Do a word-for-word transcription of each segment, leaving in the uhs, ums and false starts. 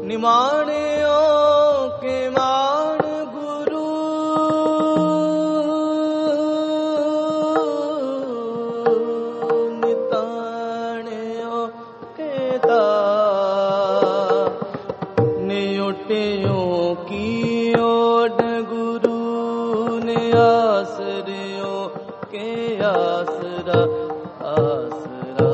निमाणियो के मान गुरु निताणियो के दा नियोटियो की ओड गुरु ने आसरियो के आसरा आसरा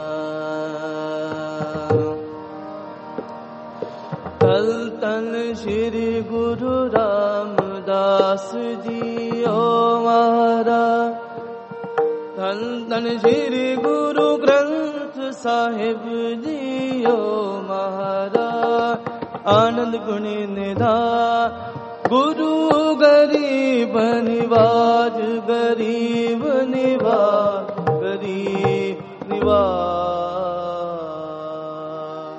तल तन श्री गुरु रामदास जी ओ महाराज तन तन श्री गुरु ग्रंथ साहिब जी ओ महाराज आनंद गुणी निधान गुरु गरीब निवाज गरीब निवाज गरीब निवाज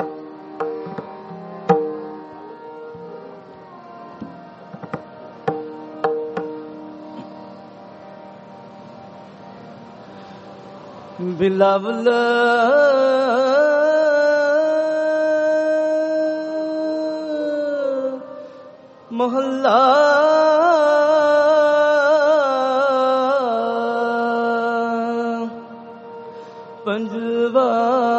बिलावल मोहल्ला पंजवा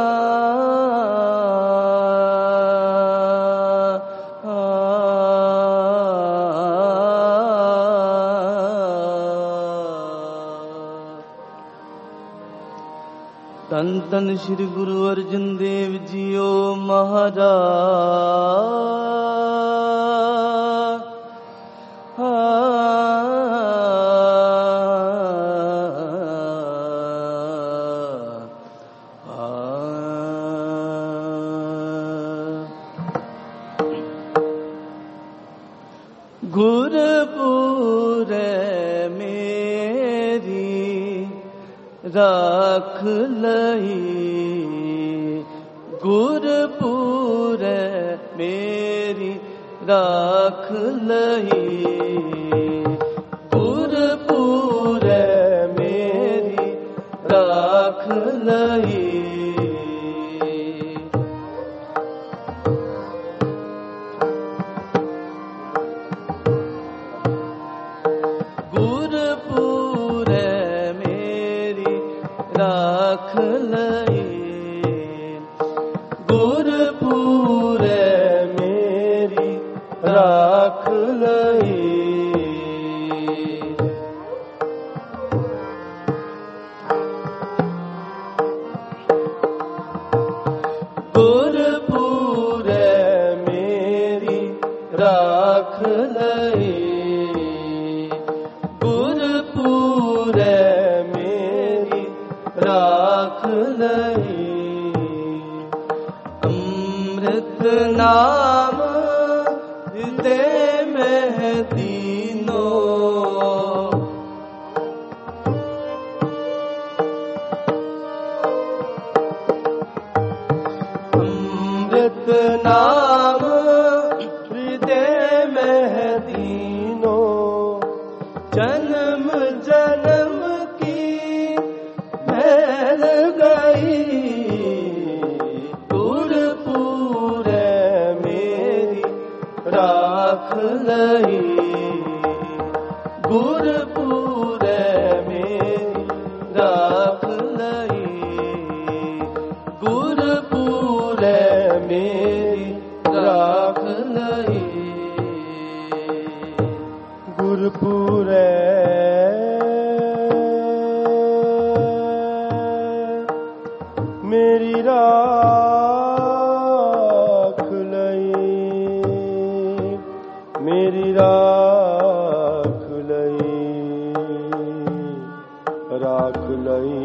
तन तन श्री गुरु अर्जन देव जी ओ महाराज गुरपुर मेरी राख लई गुरपुर मेरी राख लई गुरपुर मेरी राख लई गुरपुर मेरी राख लई गुरपुर मेरी राख लई गुरपुर मेरी राख लई गुरपुर मेरी राख लई अमृत नाम हृदय में दीनो अमृत नाम हृदय में दीनो जन्म जन्म की फैल गई गुरपुर मेरी राख लई गुरपुर मेरी राख लई गुरपुर मेरी राख लई गुरपुर मेरी राख लई मेरी राख लई राख लई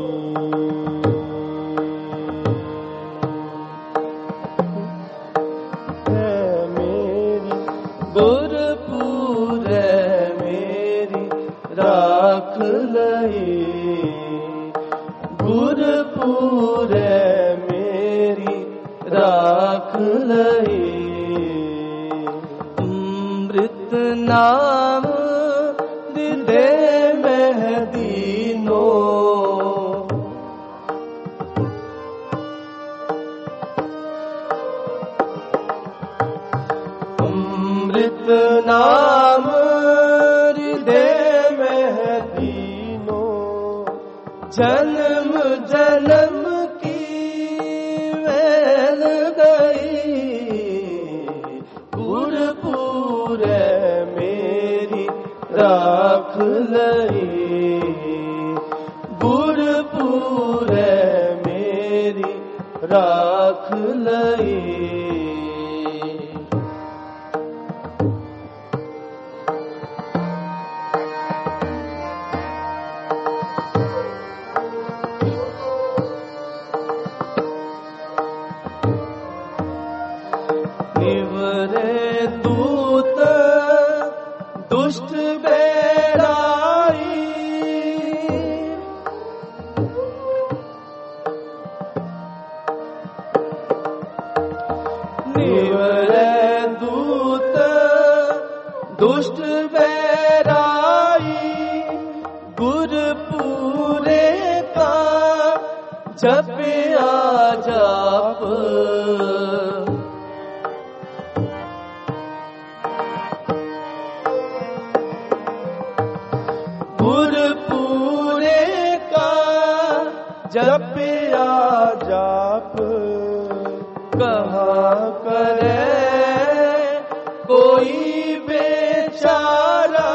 है मेरी गुरपुर मेरी राख लई गुरपुर मेरी राख लई अमृत नाम हृदय में दीनो अमृत नाम हृदय में है दीनों, जन्म जन्म की मैल गई, गुरपुर मेरी राख लई, गुरपुर मेरी राख लई। निवरे दूत दुष्ट बेराई, निवरे दूत दुष्ट बेराई, गुरपुरे का जपिया जाप, गुरपुरे का जपिया जाप, कहाँ करे कोई बेचारा,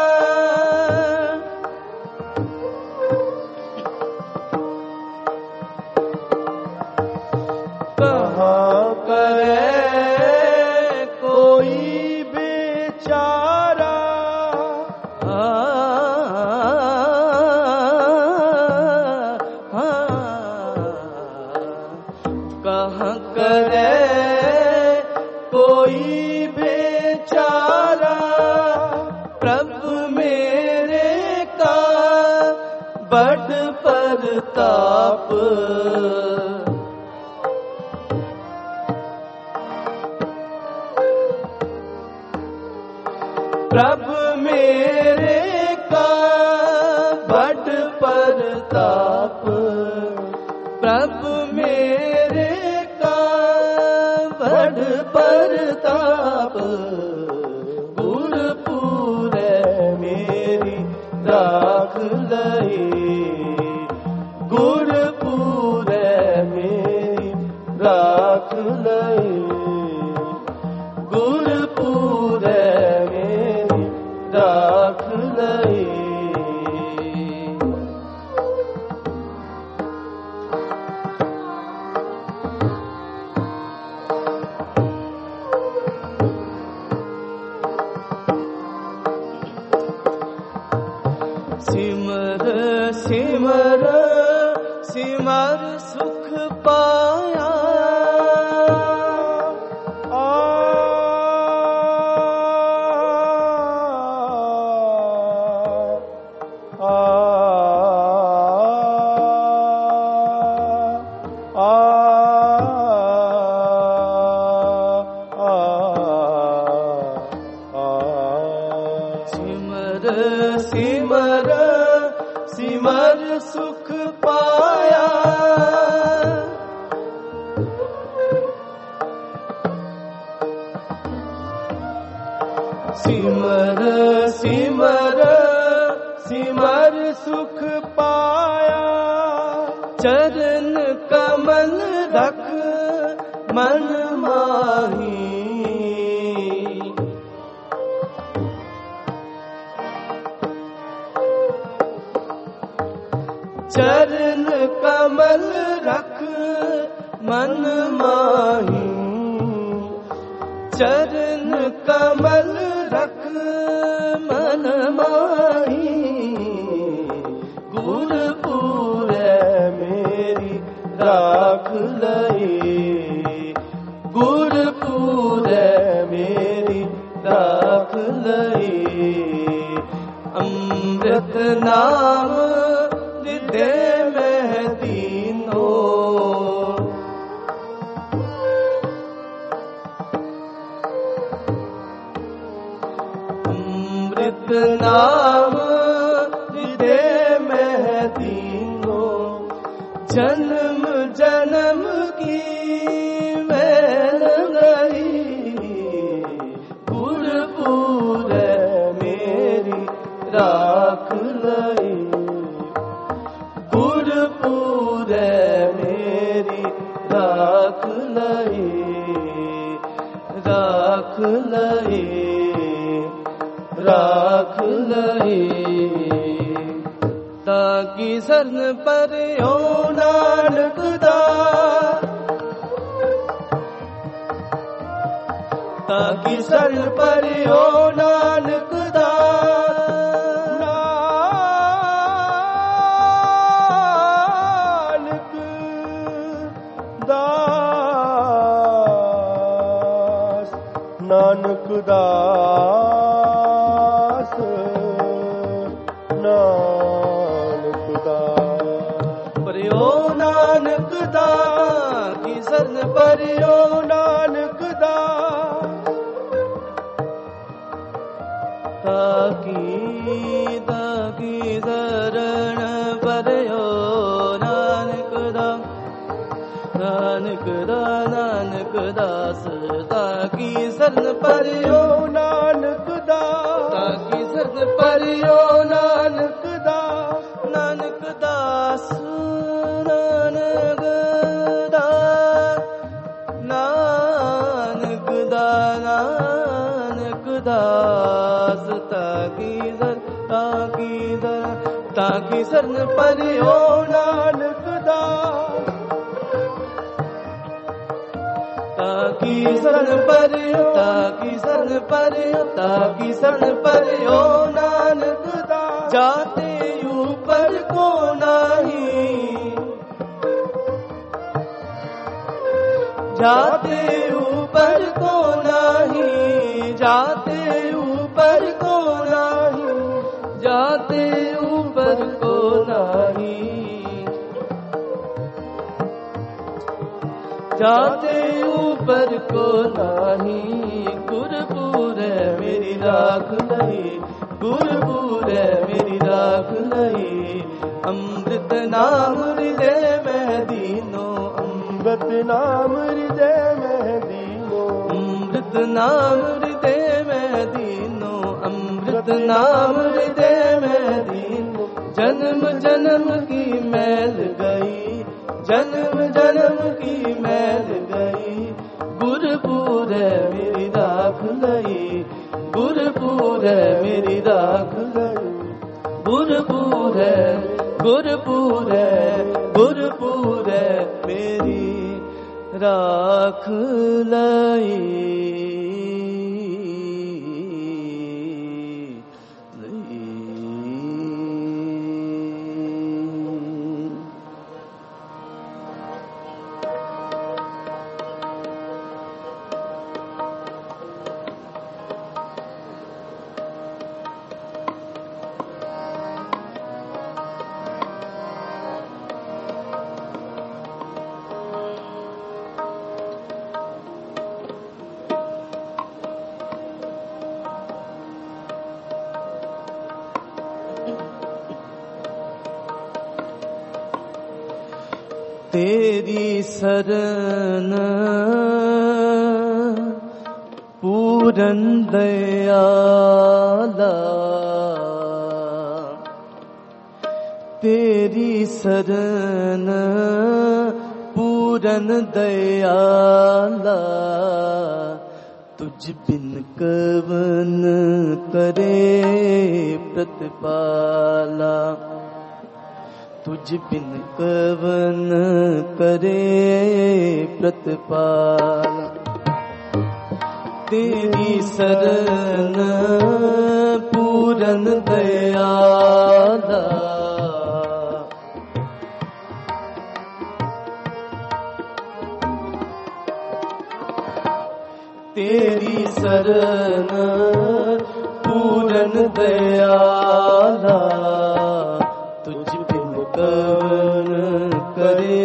कहाँ करे कोई बेचारा, कहाँ करे कोई बेचारा, प्रभु मेरे का बड़ परताप, प्रभु मेरे का बड़ परताप, प्रभु मेरे का बड़ परताप, गुरपुर मेरी राख लई, गुरपुर मेरी राख लई, गुरपुर मेरी राख लई। सिमर सिमर सिमर सुख पाया, आ, आ, आ, आ, सिमर सिमर सिमर सुख पाया, सिमर सिमर सिमर सुख पाया, चरण कमल रख मन माही, चरण कमल रख मन माही, चरण कमल रख मन माही, गुरपुर मेरी राख लई, गुरपुर मेरी राख लई, अमृत नाम हृदय में दीनों, अमृत नाम हृदय में दीनों, जन्म जन्म की मैल गई, गुरु लए राख लए ताकि सरन पर ओ नानक दा ताकि सरन पर ओ नानक दा नानक दास नानक दास नानक दास परियो नानक दा की सरन परियो नानक दा ताकि ताकि शरण परियो नानक दा नानक दा नानक दास ताकि सरन परियो नानक दा ताकि सरन परियो नानक दा नानक दास नानक दा नानक दा नानक दास ताकि सर ताकि सर ताकि सरन परियो नानक दा ताकि सरन परियो ताकि सरन परियो ताकि सरन परियो नानक दा जाते ऊपर को नहीं जाते ऊपर को नहीं जाते ऊपर को नहीं जाते ऊपर को नहीं जाते ऊपर को नहीं गुरपुर है मेरी राख लई गुरपुर है मेरी राख लई अमृत नाम हृदय में दीनो अमृत नाम हृदय में दीनो अमृत नाम हृदय में दीनो अमृत नाम हृदय में दीनो जन्म जन्म की मैल गई जन्म जन्म की मैल गई गुरपुर है मेरी राख लई गुरपुर है मेरी राख लई गुरपुर है गुरपुर है गुरपुर है मेरी राख लई तेरी शरण पूरन दयाला तेरी शरण पूरन दयाला तुझ बिन कवन करे प्रतिपाला तुझ बिन कवन करे प्रतिपाल तेरी शरण पूरन दयाला तेरी शरण पूरन दयाला तुझ बिन कवन करे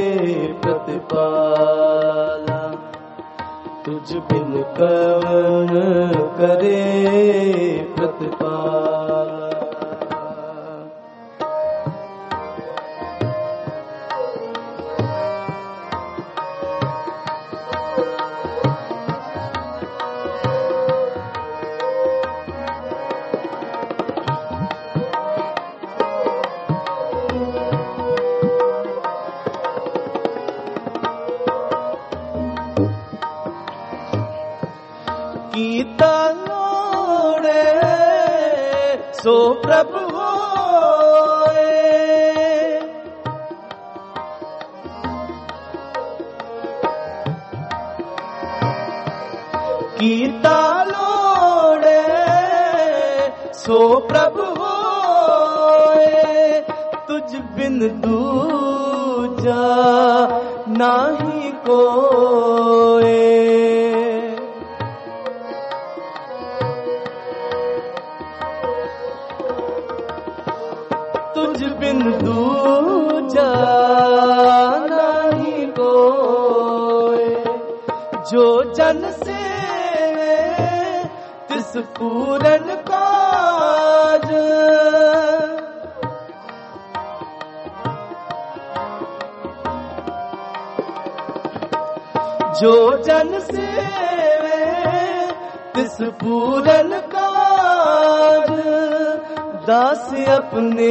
प्रतिपाला तुझ बिन कवन करे प्रतिपाला सो प्रभु होए। कीता लोड़े सो प्रभु होए। तुझ बिन दूजा नाही कोए। तुझ बिन दूजा नाही कोए। जो जन से तिस पूरन काज। जो जन से तिस पूरन काज। दास अपने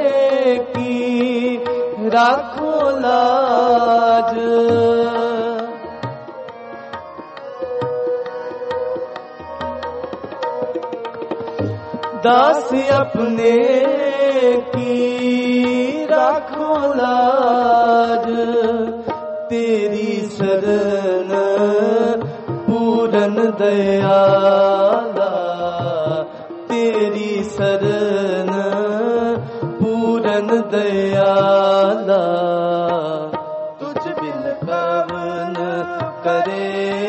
की राखो लाज। दास अपने की राखो लाज। तेरी शरण पूरन दयाला। तेरी शरण पूरन दयाला। तुझ बिन कवन करे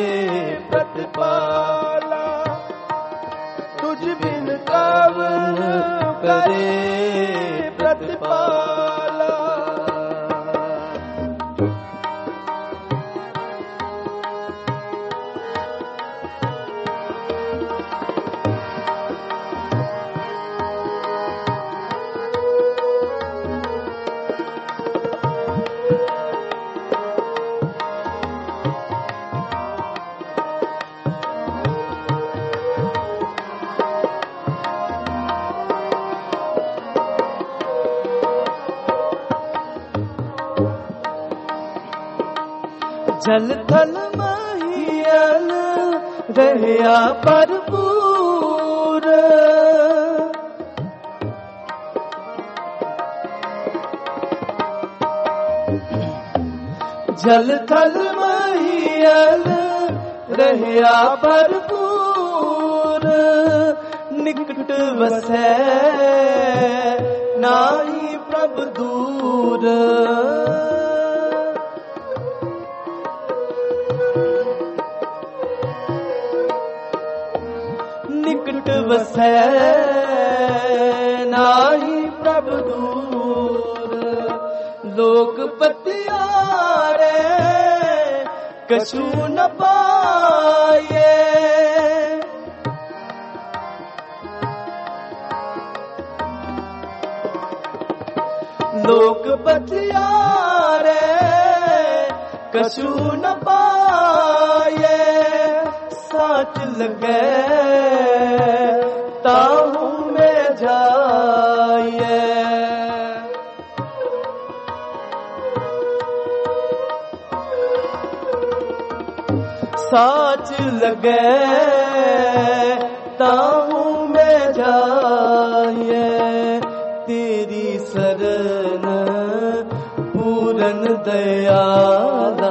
प्रतिपाला। तुझ बिन कवन करे प्रतिपाला। जल थल महियल रहया भरपूर। जल थल महियल रहया भरपूर। निकट वसै नाही प्रभु दूर। निकट वसै नाही प्रभु दूर। लोक पतियारे कछु न पाए। लोक पतियारे कछु न पाए। साच लगे ताहू में जाइए। साच लगे ताहू में जाइए। तेरी शरण पूरन दयाला।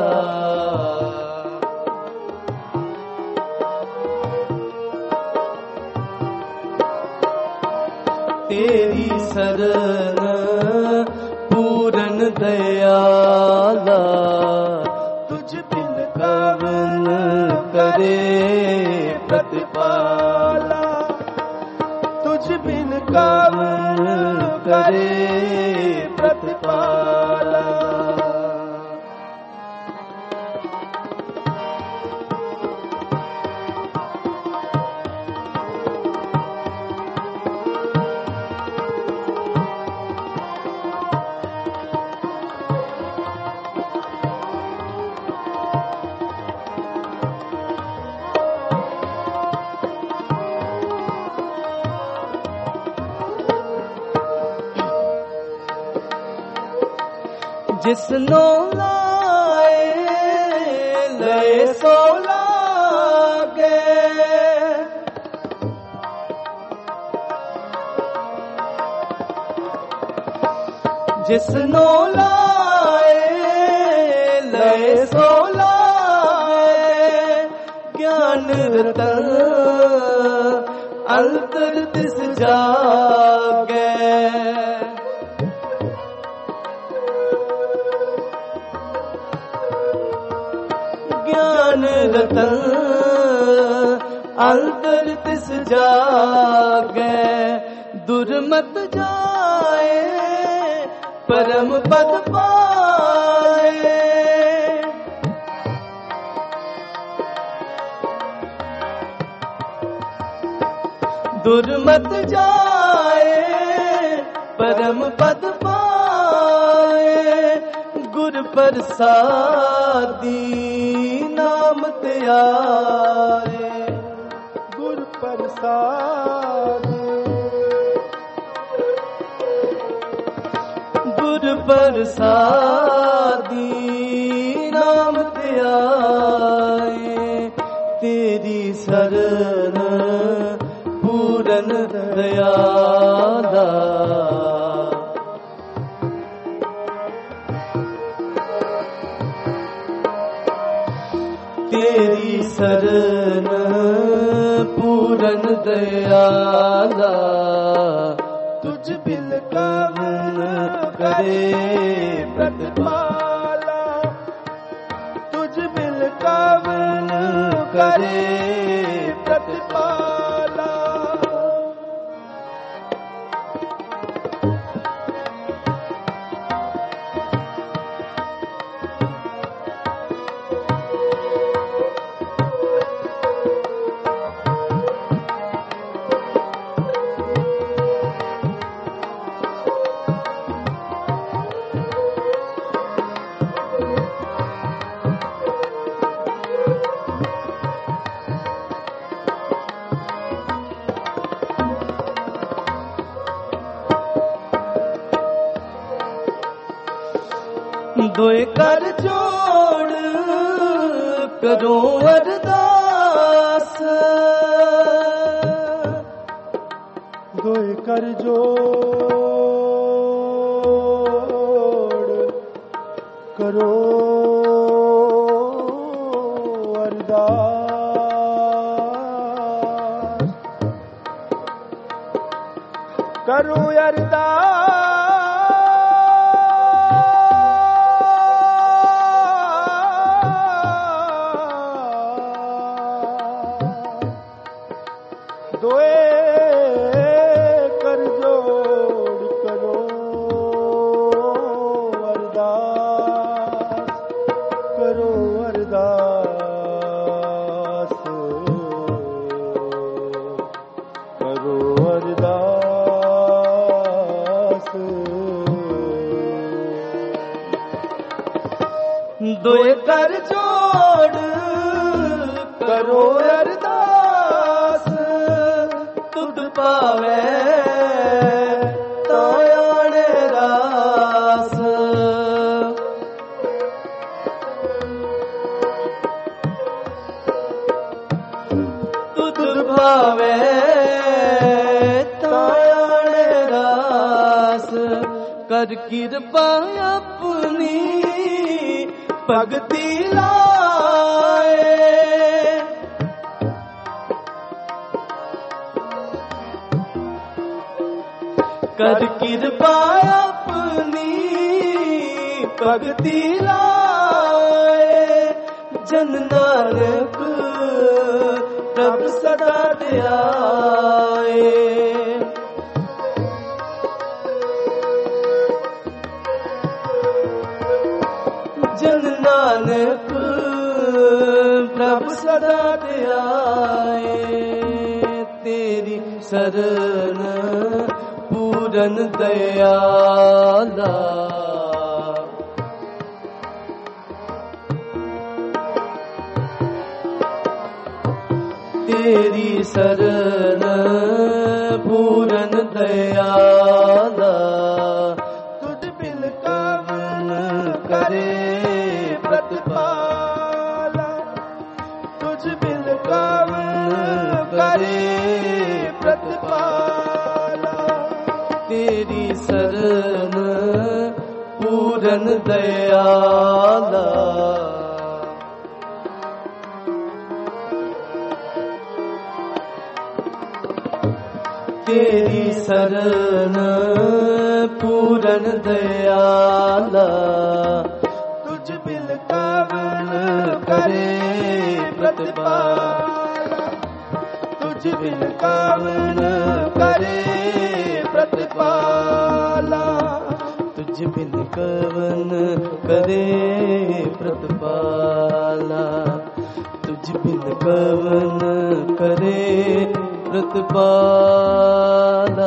तेरी शरण पूरन दयाला। तुझ बिन कवन करे प्रतिपाला। तुझ बिन कवन करे प्रतिपाला। जिसनो लाए लय सो लागे। जिसनो लाए लय सो लाए ज्ञान रतन अंतर तिस जागे ज्ञान रतन अंतर तिस जागे दुर्मत जाए परम पद पाए दुर्मत जाए परम पद पाए गुर प्रसादी नाम त्यारे गुर प्रसादी गुर प्रसादी नाम त्यारे तेरी शरण पूरन दयाला तेरी शरण पूरन दयाला तुझ बिल कवन करे प्रतिपाला तुझ बिल कवन करे प्रतिपाला दोए कर जोड़ करो अरदास दोए कर जोड़ करो अरदास करो अरदास दोए कर जोड़ करो अरदास तुद पावे तायाने रास तुद पावे तायाने रास कर कृपा अपनी भगति लाए कर कृपा अपनी भगति लाए जन नानक तब सदा ध्याए जन नानक प्रभु सदा ध्याए तेरी शरण पूरन दयाला तेरी शरण पूरन दयाला तुझ बिन कवन करे प्रतिपाला तुझ बिन कवन करे प्रतिपाला तेरी शरण पूरन दयाला तेरी शरण पूरन दयाला तुझ बिन कवन करे प्रतिपाला तुझ बिन कवन करे प्रतिपाला तुझ बिन कवन करे प्रतिपाला तुझ बिन कवन करे प्रतिपाला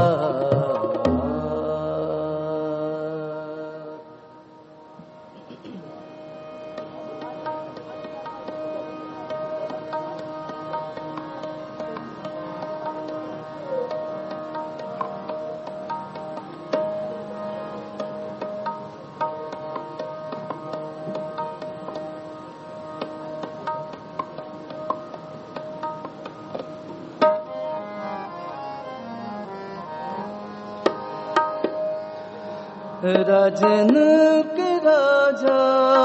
राजन के राजा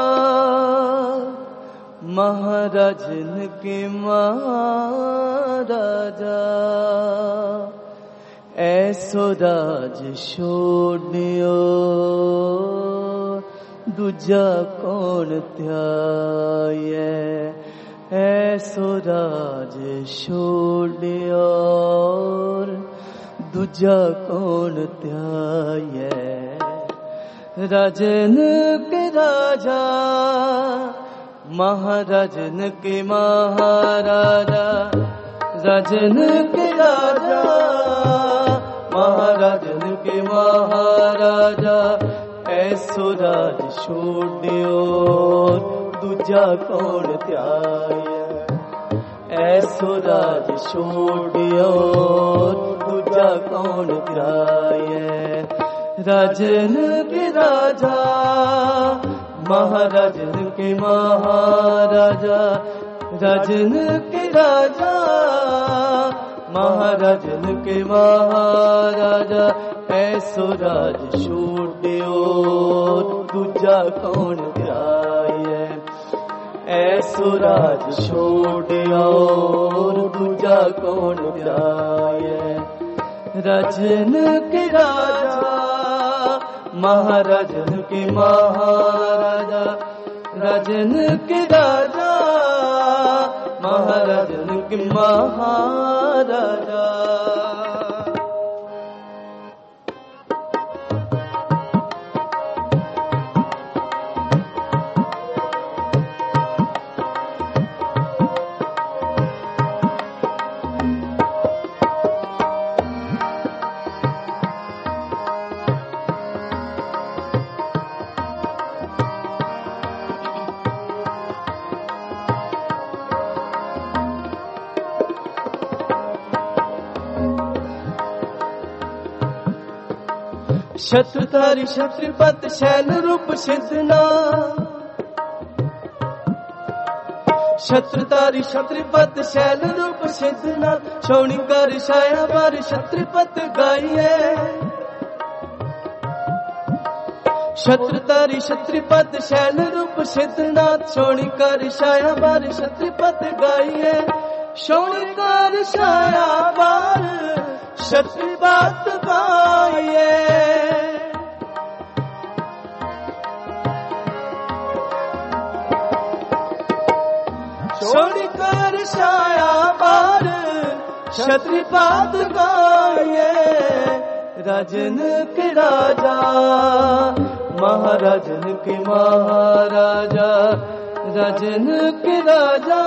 महाराजन के महाराजा ऐसो राज छोड़ियो दूजा कौन ध्याये ऐसो राज छोड़ियो दूजा कौन ध्याये राजन के राजा महाराजन के महाराजा राजन के राजा महाराजन के महाराजा ऐसो राज छोड़ियो दूजा कौन ध्याये ऐसो राज छोड़ियो दूजा कौन ध्याये राजन के राजा महाराजन के महाराजा राजन के राजा महाराजन के महाराजा ऐसो राज छोड़ियो दूजा कौन ध्याये ऐसो राज छोड़ियो दूजा कौन ध्याये राजन के राजा महाराजन के महाराजा राजन के राजा महाराजन के महाराजा शत्रुधारी शत्रुपत शैल रूप सिद्धना शत्रुधारी शत्रुपत शैल रूप सिद्धना छौणी कर छाया बार शत्रुपत गाइए शत्रुधारी शत्रुपत शैल रूप सिद्धना छौणी कर छाया बार शत्रुपत गाइए छौणी कर छाया बार शत्रुपत गाइए छोड़ कर छाया बार शत्रुपात गाये राजन के राजा महाराजन के महाराजा राजन के राजा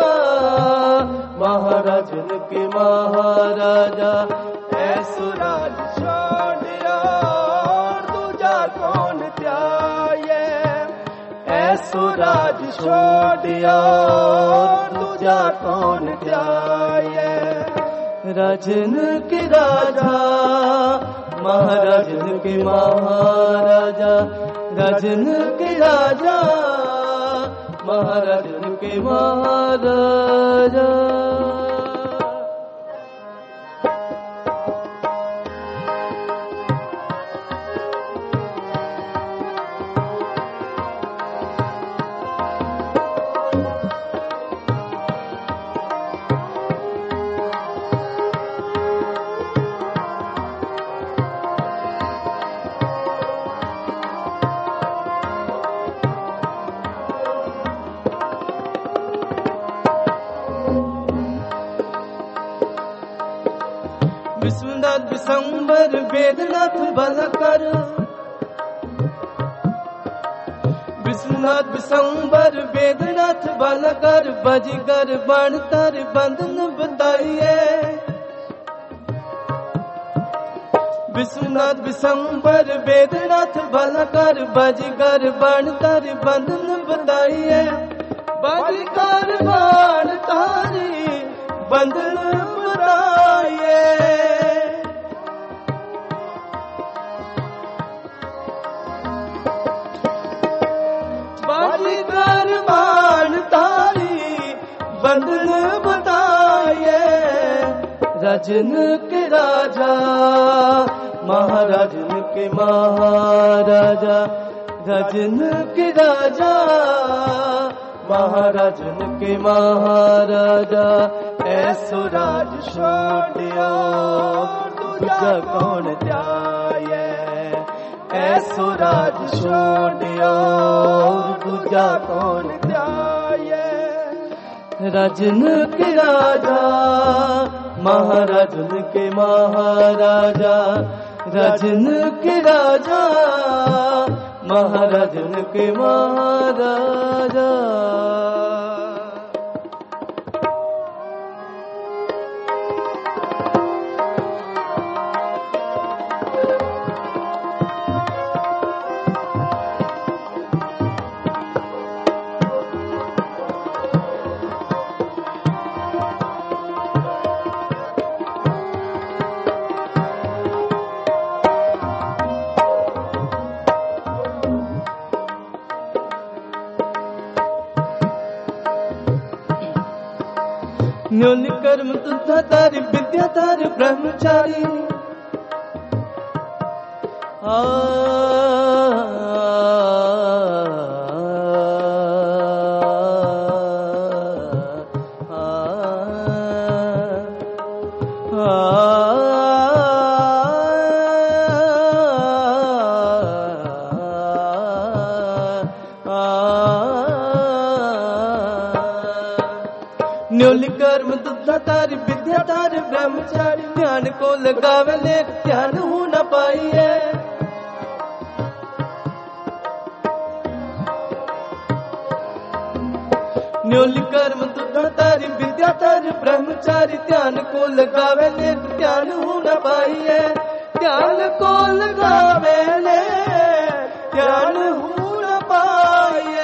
महाराजन के महाराजा ऐसो राज छोड़ियो दूजा कौन ध्याये ऐसो राज छोड़ियो दूजा कौन ध्याये राजन के राजा महाराजन के महाराजा राजन के राजा महाराजन के महाराजा विश्वनाथ विशंबर वेदनाथ भला कर, विश्वनाथ विशंबर वेदनाथ भला कर, बजगर बाण तार बंधन बताइए। विश्वनाथ विशंबर वेदनाथ भला कर, बजगर बाण तार बंधन बताइए। बजगर बाण तारी बंधन बताइए। बजगर बाण तारी बंधन बताइए। राजन के राजा महाराजन के महाराजा, राजन के राजा महाराजन के महाराजा, ऐसो राज छोड़ियो दूजा कौन ध्याये। ऐसो राज छोड़ियो दूजा कौन ध्याये। राजन के राजा महाराजन के महाराजा, राजन के राजा महाराजन के महाराजा। न्योन कर्म तुधा तारी विद्या तार ब्रह्मचारी। आ न्योल कर्म दुधा तार विद्या तार ब्रह्मचारी, ध्यान को लगावे लेख ध्यान हो न पाइए। न्योल कर्म दुधा तार विद्या तार ब्रह्मचारी, ध्यान को लगावे लेख ध्यान हो न पाइए। ध्यान को लगावे ले ध्यान हो न पाइए।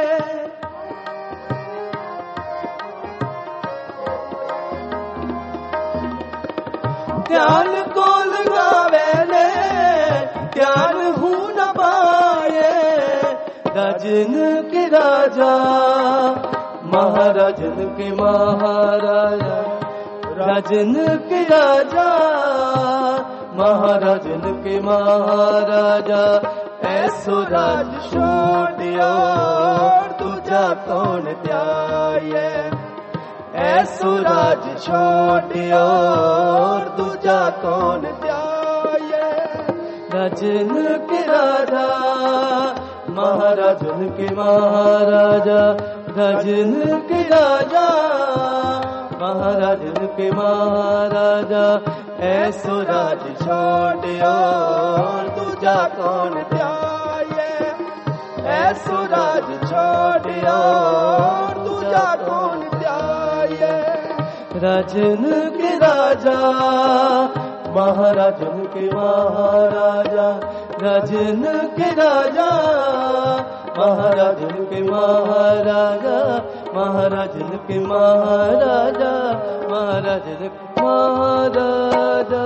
ध्यान को लगावे ले ध्यान हो न पाए। राजन के राजा महाराजन के महाराजा, राजन के राजा महाराजन के महाराजा, ऐसो राज छोड़ियो दूजा कौन ध्याये। ऐसो राज छोड़ियो दूजा कौन ध्याये। राजन के राजा महाराजन के महाराजा, राजन के राजा महाराजन के महाराजा, ऐसो राज छोड़ियो दूजा कौन ध्याये। ऐसो राज छोड़ियो दूजा कौन ध्याये। राजन के राजा महाराजन के महाराजा, राजन के राजा महाराजन के महाराजा, महाराजन के महाराजा, महाराजन के महाराजा,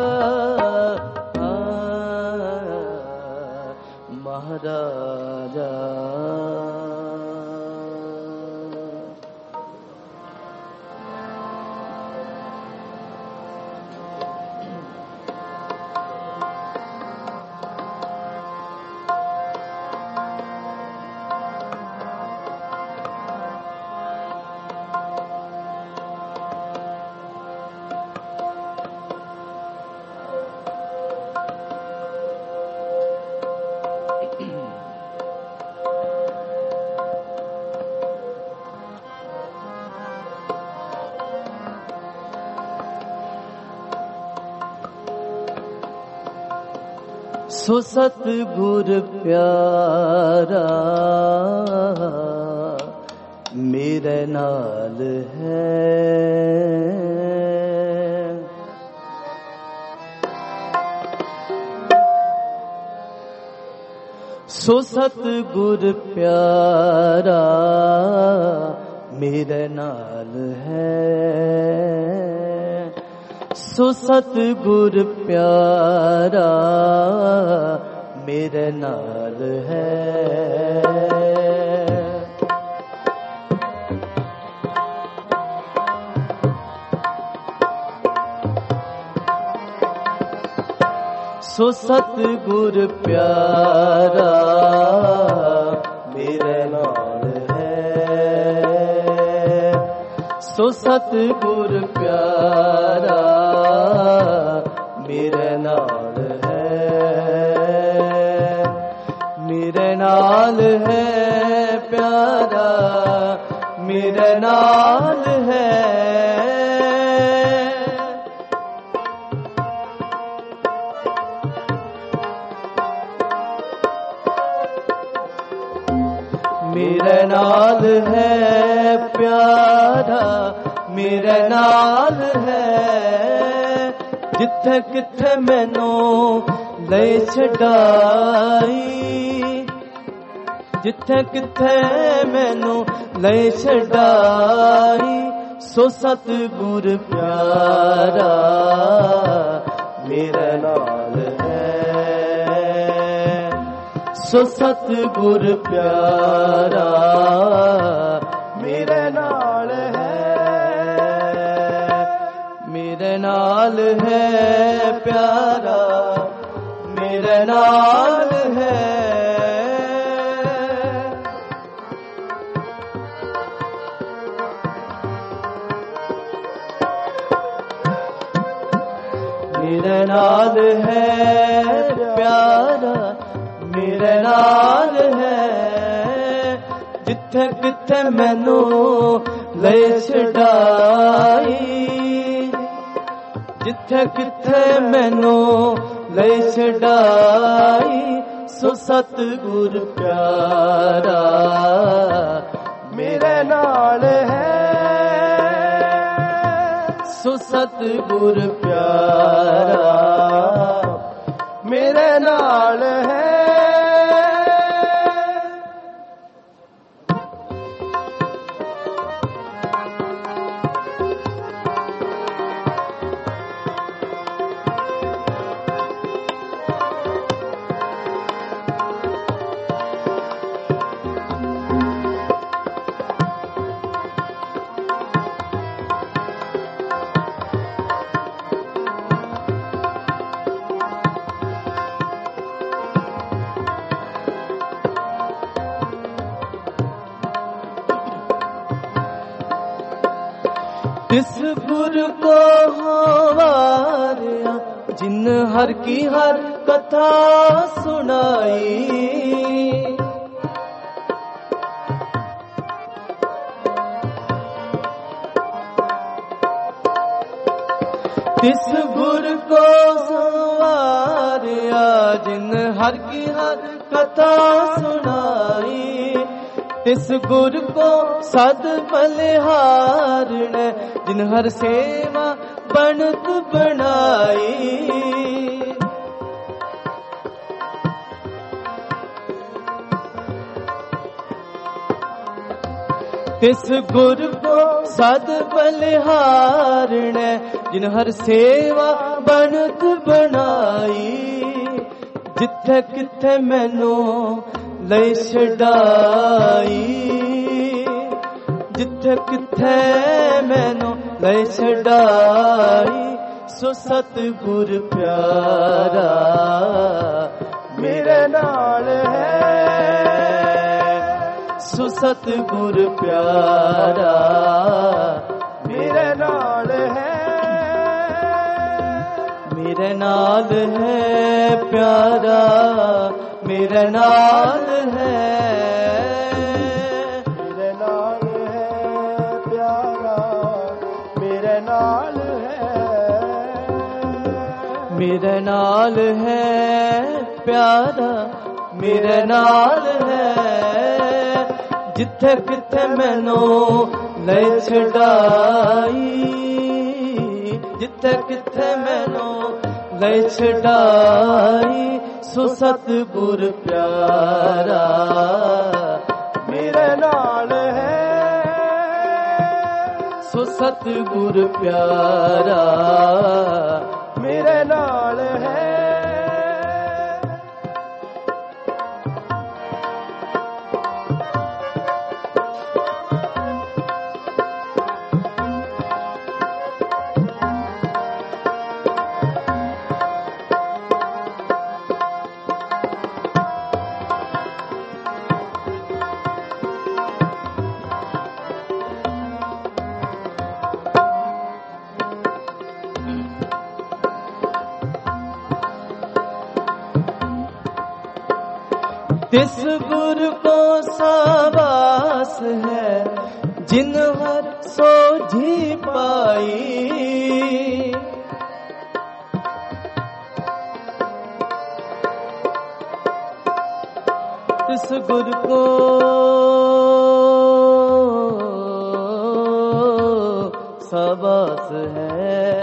महाराजा। सो सतगुर प्यारा मेरे नाल है। सो सतगुर प्यारा मेरे नाल है। सो सतगुर प्यारा मेरे नाल है। सो सतगुर प्यारा मेरे नाल है। सो सतगुर प्यारा मेरे नाल है। मेरे नाल है प्यारा मेरे नाल है। मेरे नाल है प्यारा मेरे नाल है। जिथे किथे मैनू ले छड़ाई। जिथे किथे मैनू ले छड़ाई। सो सतगुर प्यारा मेरे नाल है। सो सतगुर प्यारा मेरे नाल है। मेरे नाल है प्यारा मेरे नाल है। मेरे नाल है प्यारा मेरे नाल है। जिथे किथे मैनू ले छड़ाई। जिथे किथे मैनू ले छड़ाई। सो सतगुर प्यारा मेरे नाल है। सो सतगुर प्यारा मेरे नाल है। तिस गुर को हावारिया जिन हर की हर कथा सुनाई। तिस गुर को हावारिया जिन हर की हर कथा सुनाई। तिस गुर को सद बलिहारण जिन हर सेवा बनत बनाई। तिस गुर को सद बलिहारण जिन हर सेवा बनत बनाई। जिथे किथे मैनू ले छड़ाई। जिथे किथे मैनू ले छड़ाई। सो सतगुर प्यारा मेरे नाल है। सो सतगुर प्यारा मेरे नाल है। मेरे नाल है प्यारा मेरे नाल है। मेरे नाल है प्यारा मेरे नाल है। मेरे नाल है प्यारा मेरे नाल है। जिथे किथे मैनू ले छड़ाई, जिथे किथे मैनू ले छड़ाई, सो सतगुर प्यारा मेरे नाल है। सो सतगुर प्यारा मेरे नाल है। तिस गुर को सावास है जिन हर सोझी पाई। तिस गुर को सावास है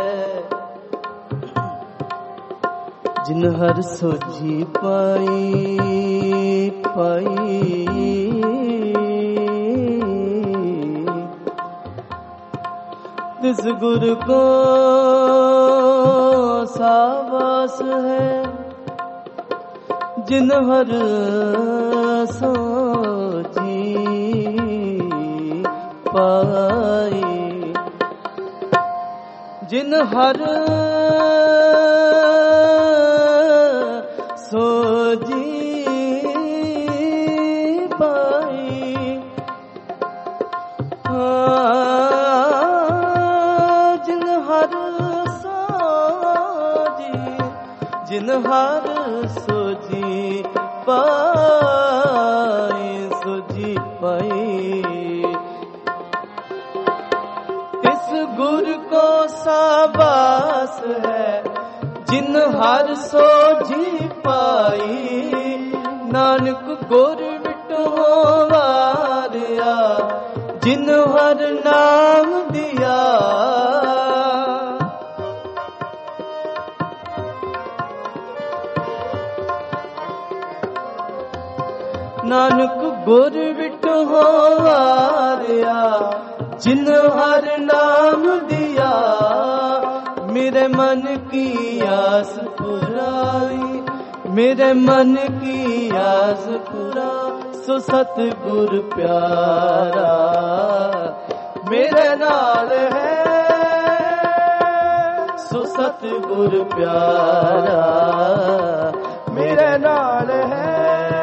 जिन हर सोझी पाई पाई। तिस गुर को सावास है जिन हर सोझी पाई। जिन हर सोझी पाई, जिन हर सोझी, जिन हर सोझी पाई, सोझी पाई। तिस गुर को सावास है जिन हर सोझी पाई। नानक गुर विटो वारिया जिन हर नाम दिया। नानक गुर विटो वारिया जिन हर नाम दिया। मेरे मन की आस पुराई, मेरे मन की आस पुरा। सो सतगुर प्यारा मेरे नाल है। सो सतगुर प्यारा मेरे नाल है।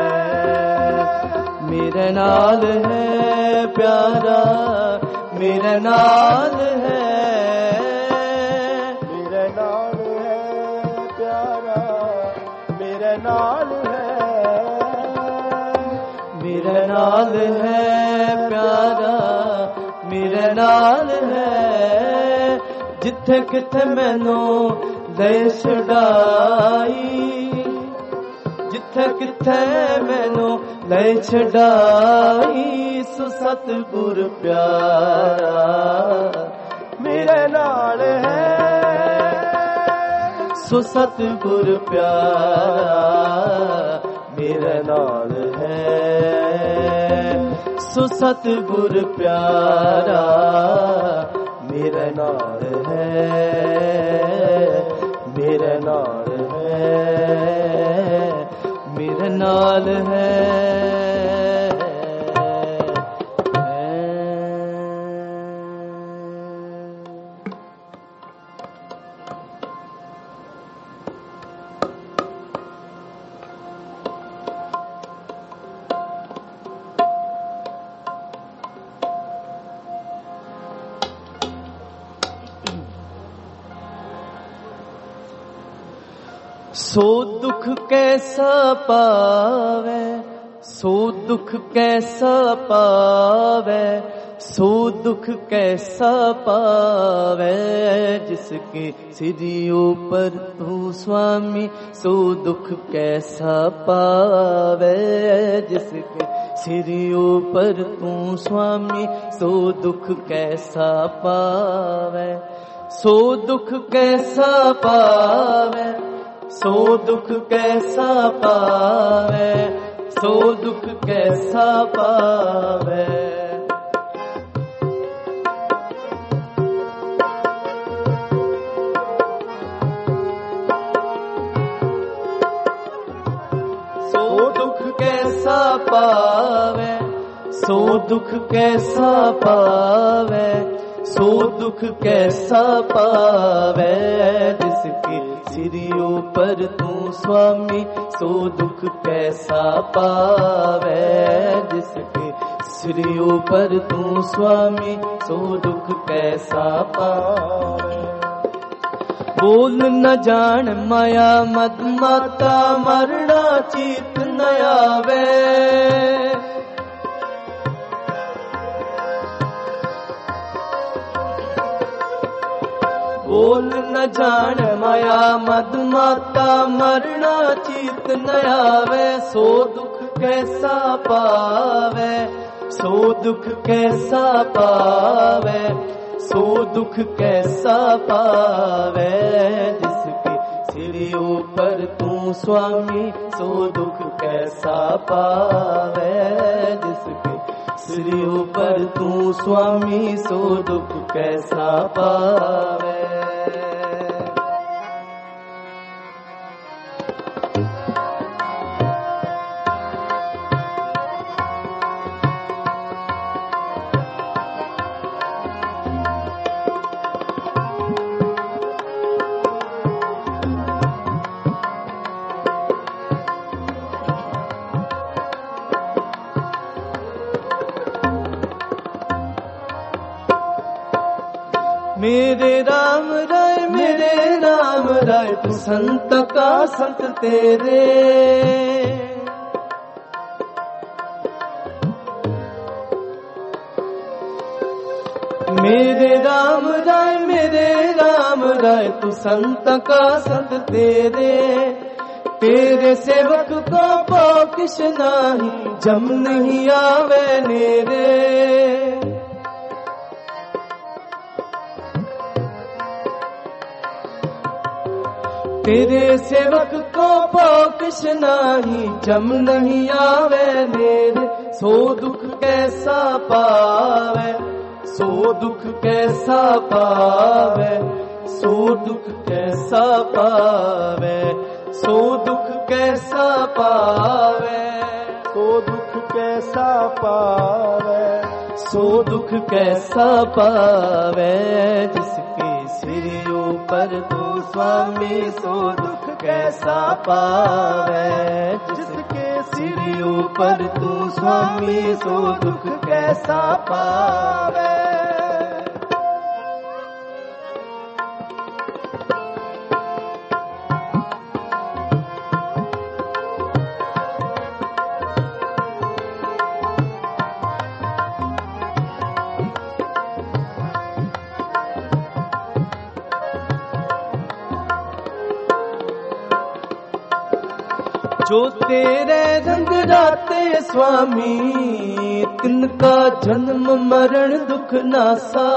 मेरे नाल है प्यारा मेरे नाल है। नाल है मेरे नाल है प्यारा मेरे नाल है। जिथे किथे मैनू ले छड़ाई, जिथे किथे मैनू ले छड़ाई। सो सतगुर प्यारा मेरे नाल है। सो सतगुर प्यारा मेरे नाल है। सो सतगुर प्यारा मेरे नाल है। मेरे नाल है मेरे नाल है। सो दुख कैसा पावे, सो दुख कैसा पावे, सो दुख कैसा पावे जिसके सिरियों पर तू स्वामी, सो दुख कैसा पावे जिसके सिरियों पर तू स्वामी, सो दुख कैसा पावे, सो दुख कैसा पावे, सो दुख कैसा पावे, सो दुख कैसा पावे। सो दुख कैसा पावे, सो दुख कैसा पावे, सो दुख कैसा पावे जिसके सिरियों पर तू स्वामी, सो दुख कैसा पावे जिसके सिरियों पर तू स्वामी, सो दुख कैसा पावे। बोल न जान माया मद माता, मरना चीत न आवे, बोल न जान माया मद माता, मरना चीत न आवे, सो दुख कैसा पावे, सो दुख कैसा पावे, सो दुख कैसा पावे जिसके सिरियों पर तू स्वामी, सो दुख कैसा पावे जिसके सिरियों पर तू स्वामी, सो दुख कैसा पावे। मेरे राम राय, मेरे राम राय, तू संत का संत तेरे, मेरे राम राय, मेरे राम राय, तू संत का संत तेरे, तेरे सेवक को पाओ किश नाही, जम नहीं आवे नेरे, तेरे सेवक को पाओ किश नाही, जम नहीं आवे नेरे, सो दुख कैसा पावे, सो दुख कैसा पावे, सो दुख कैसा पावे, सो दुख कैसा पावे, सो दुख कैसा पावे, सो दुख कैसा पावे जिसके सिरियों पर तू स्वामी, सो दुख कैसा पावे जिसके सिरियों पर तू स्वामी, सो दुख कैसा पावे। जो तेरे रंग राते स्वामी, तिनका जन्म मरण दुख नासा,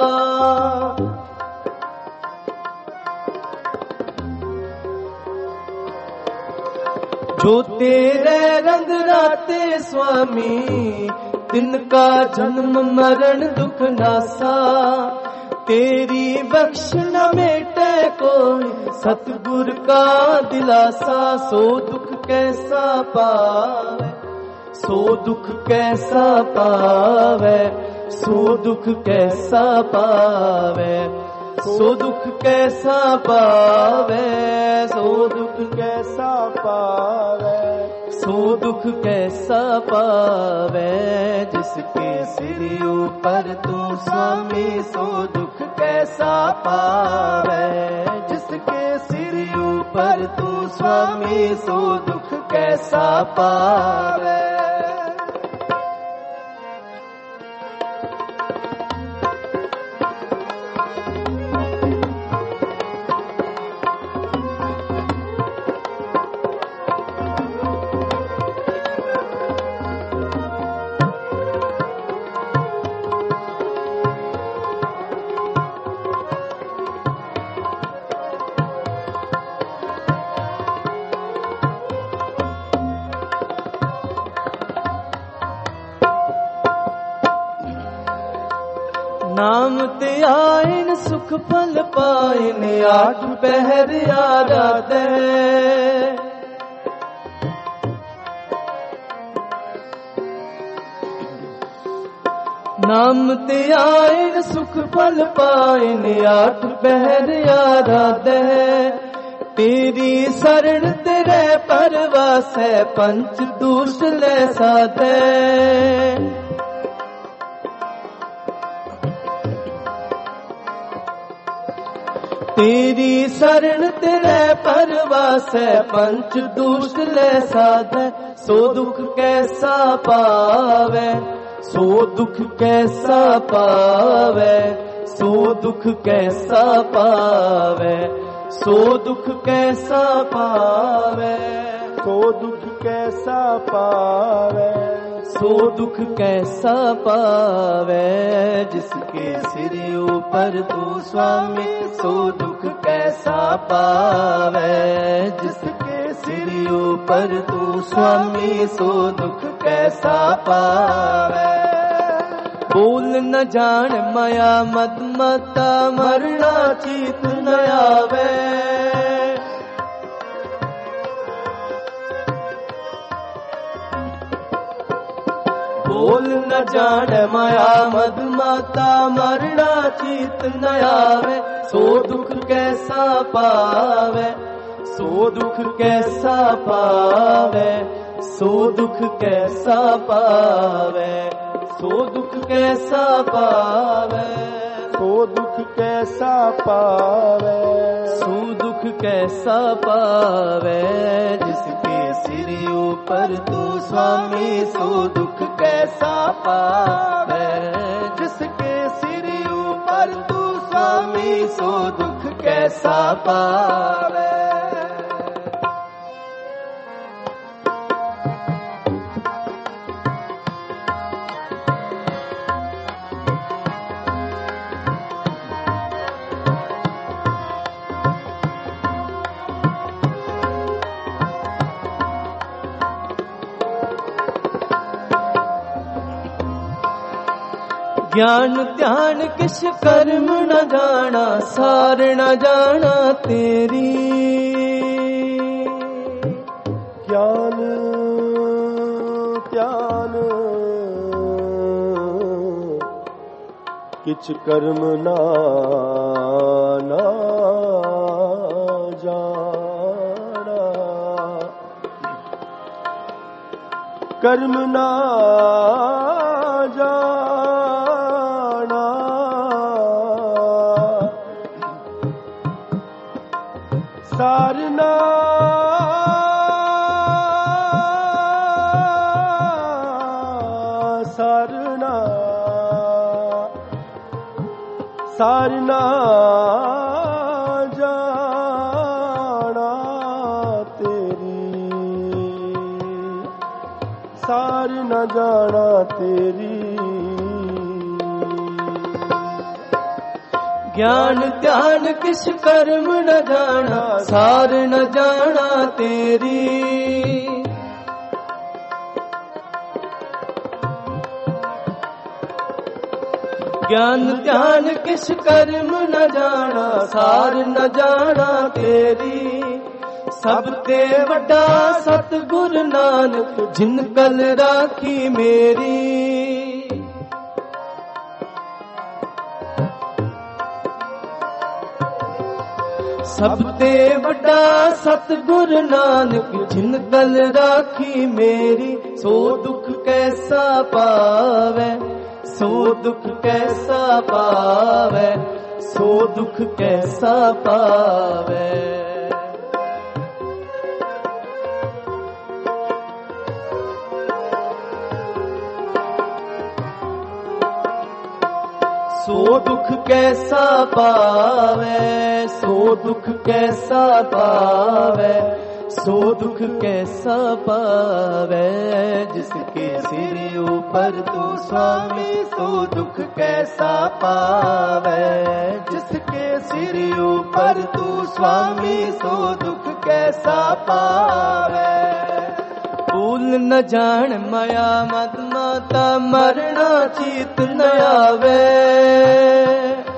जो तेरे रंग राते स्वामी, तिनका जन्म मरण दुख नासा, तेरी बख्श न मेटे कोई सतगुर का दिलासा, सो दुख कैसा पावे, सो दुख कैसा पावे, सो दुख कैसा पावे, सो दुख कैसा पावे, सो दुख कैसा पावे, सो दुख कैसा पावे जिसके सिरियों पर तू स्वामी, सो दुख कैसा पावे जिसके सिरियों पर तू स्वामी, सो दुख कैसा पावे। ते आइन सुख फल पाइन आठ पहर आराधे नाम ते आइन सुख फल पाइन आठ पहर आराधे तेरी शरण तेरे परवास है पंच दूष ले साधे तेरी शरण तेरे परवास है पंच दूष ले साधे सो दुख कैसा पावे सो दुख कैसा पावे सो दुख कैसा पावे सो दुख कैसा पावे सो दुख कैसा पावे सो दुख कैसा पावे जिसके सिर ऊपर तू स्वामी सो दुख कैसा पावे जिसके सिर ऊपर तू स्वामी सो दुख कैसा पावे बोल न जान माया मद मता मरना चीत न आवे बोल न जान माया मद माता मरना चीत न आवे सो दुख कैसा पावे सो दुख कैसा पावे सो दुख कैसा पावे सो दुख कैसा पावे सो दुख कैसा पावे सो दुख कैसा पावे जिसके सिर ऊपर तू स्वामी सो दुख कैसा पावे जिसके सिर ऊपर तू स्वामी सो दुख कैसा पावे ज्ञान ध्यान किस कर्म न जाना सार न जाना तेरी ज्ञान ध्यान किच कर्म न ना जाना कर्म ना जाना सारना सारना सारना जाना तेरी सारना जाना तेरी ज्ञान ध्यान किस कर्म न जाना सार न जाना तेरी ज्ञान ध्यान किस कर्म न जाना सार न जाना तेरी सब ते वड्डा सतगुर नानक जिन कल राखी मेरी सब ते वड्डा सतगुर नानक जिन कल राखी मेरी सो दुख कैसा पावे सो दुख कैसा पावे सो दुख कैसा पावे सो दुख कैसा पावे सो दुख कैसा पावे सो दुख कैसा पावे जिसके सिर ऊपर तू स्वामी सो दुख कैसा पावे जिसके सिर ऊपर तू स्वामी सो दुख कैसा पावे भूल न जान माया मद माता मरना चीत न आवे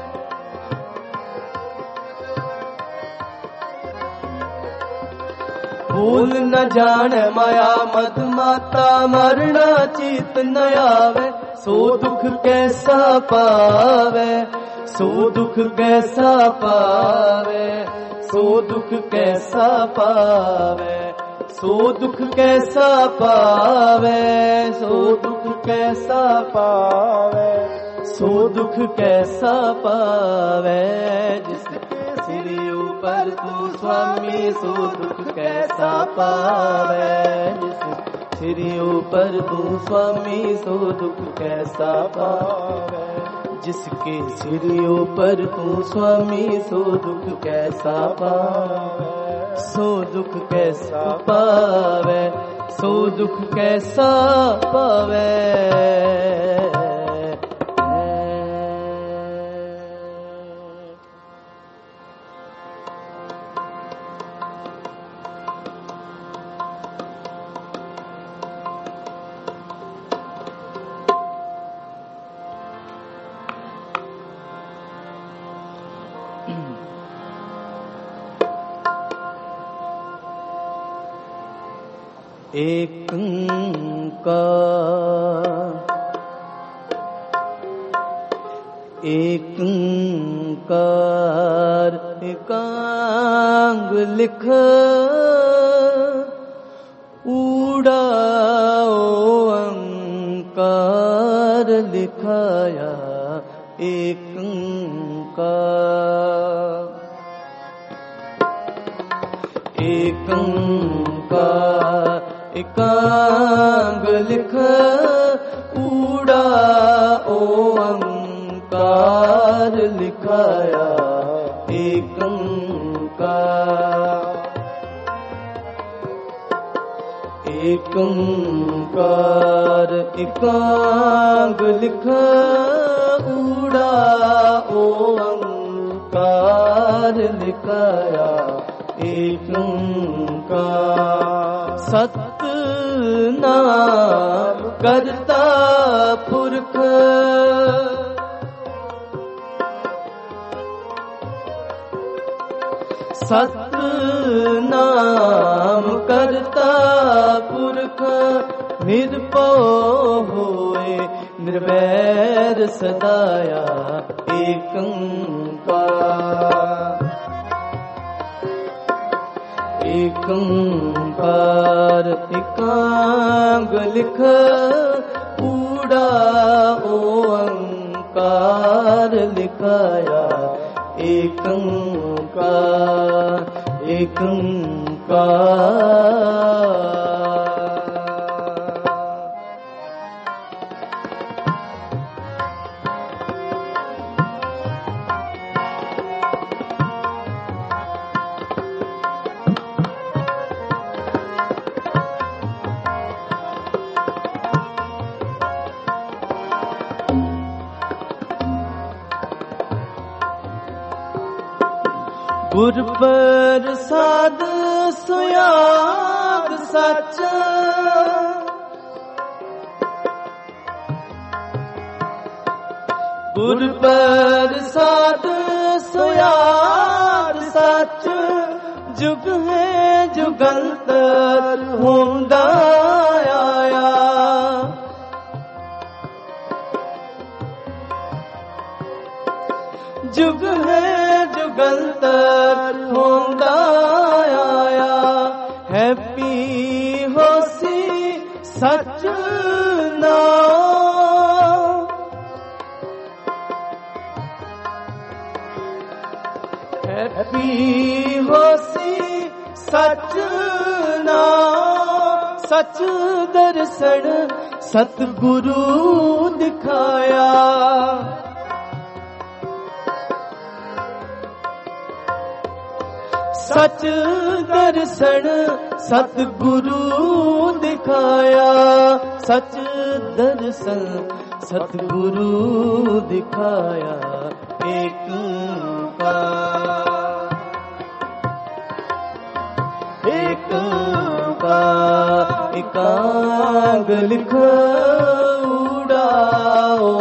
भूल न जाने माया मद माता मरना चीत न आवे सो दुख कैसा पावे सो दुख कैसा पावे सो दुख कैसा पावे सो दुख कैसा पावे सो दुख कैसा पावे सो दुख कैसा पावे जिसके सिर ऊपर तू स्वामी सो दुख कैसा पावे जिसके सिर ऊपर तू स्वामी सो दुख कैसा पावे जिसके सिर ऊपर तू स्वामी सो दुख कैसा पावे सो दुख कैसा पावे सो दुख कैसा पावे एक एकार एकांग लिख उड़ाओ अंकार लिखाया एक एक एकांग लिख उड़ा ओ अंकार लिखाया एक एक एकांग लिख उड़ा ओ अंकार लिखाया एक सत नाम करता पुरख सत नाम करता पुरख निर्भय होए निर्वैर सदाया एक एक एकांग लिख उड़ा ओ अंकार लिखाया एक एक गुर प्रसाद सुयाग सच गुर प्रसाद सुयाग सच जुग है जुगंतर होंदा आया जुग है जुगंतर होंदा आया है पी होसी सच नाम है पी होसी सच नाम सच दर्शन सतगुरु दिखाया सच दर्शन सतगुरु दिखाया सच दर्शन सतगुरु दिखाया एक एक एकांग लिख उड़ाओ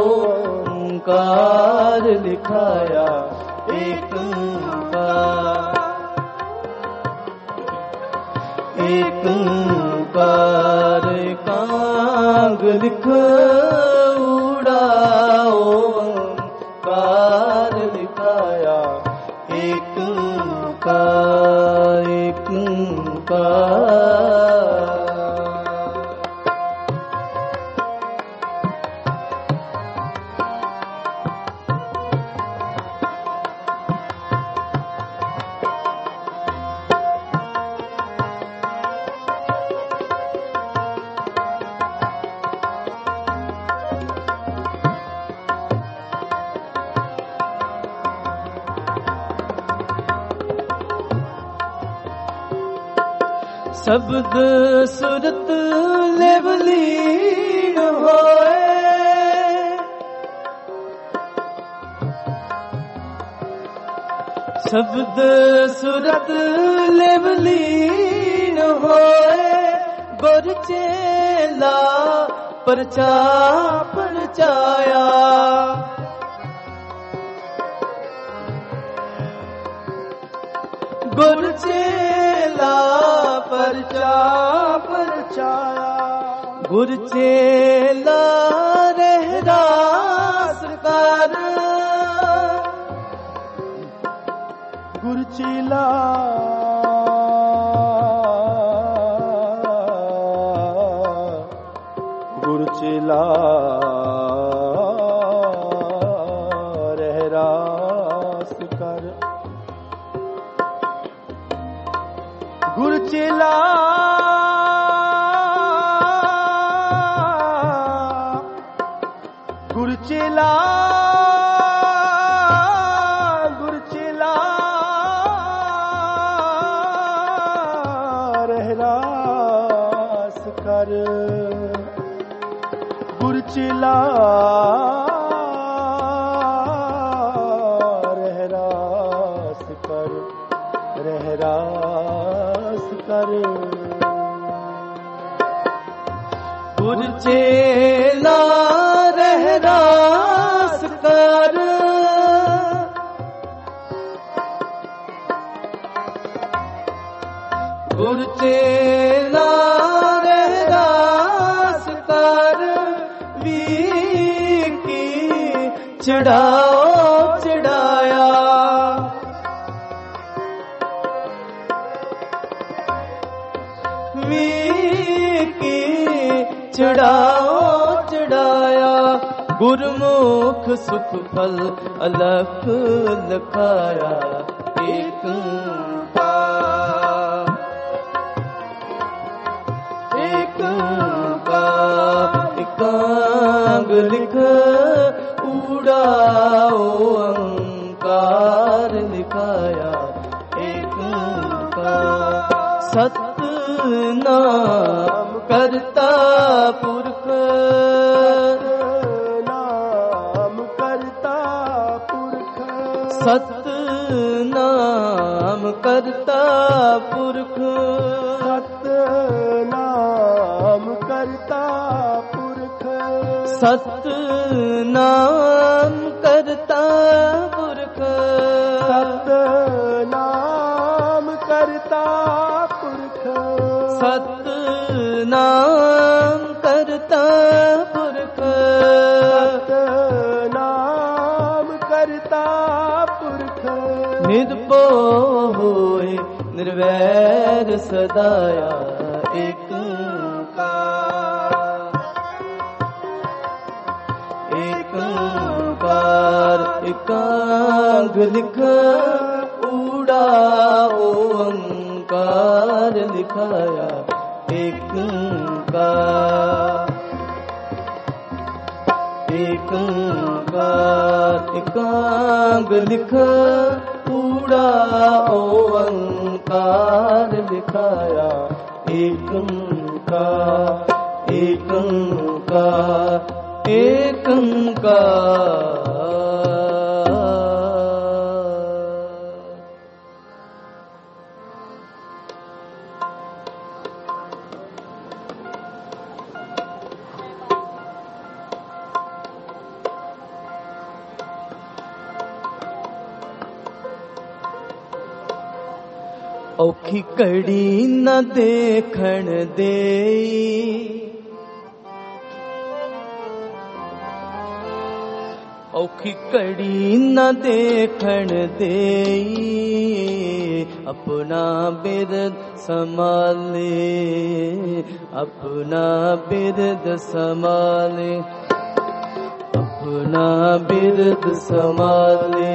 ओंकार लिखाया एक एक ओंकार एकांग लिख उड़ाओ ओंकार लिखाया एक ओंकार एक ओंकार। शब्द सुरत लेवलीन होए, शब्द सुरत लेवलीन होए, गुर चेला परचा परचाया, गुर चेला परचा परचाया, गुर चेला रहरा सरकार, गुर चेला गुर चेला रहरा सरकार, गुर चेला गुर चेला गुर चेला रहरास कर, गुर चेला रहरास कर रहरास कर, गुर चेला रहरास कर, गुर चेला रहरास कर, वीर की चढ़ाओ चढ़ाया, वीर की चढ़ाओ चढ़ाया, गुरमुख सुख फल अलख लखाया एक ओंकार एक ओंकार एकांग लिख उड़ाओ ओंकार लिखाया एक ओंकार। सतनाम करता पुरख नाम करता पुरख, सतनाम करता पुरख, सतनाम करता पुरख, सतनाम करता पुरख, सतनाम करता पुरख, सतनाम करता पुरख, सतनाम करता पुरख, निर्भो होए निर्वैर सदाया एक ओंकार एक ओंकार एकांग लिख उड़ाओ ओंकार लिखाया एक ओंकार एक ओंकार एकांग लिख उड़ाओ ओंकार लिखाया एक ओंकार एक ओंकार एक ओंकार। औखी कड़ी न देखण देई, औखी कड़ी न देखण देई, अपना बिरद संभाले, अपना बिरद संभाले, अपना बिरद संभाले,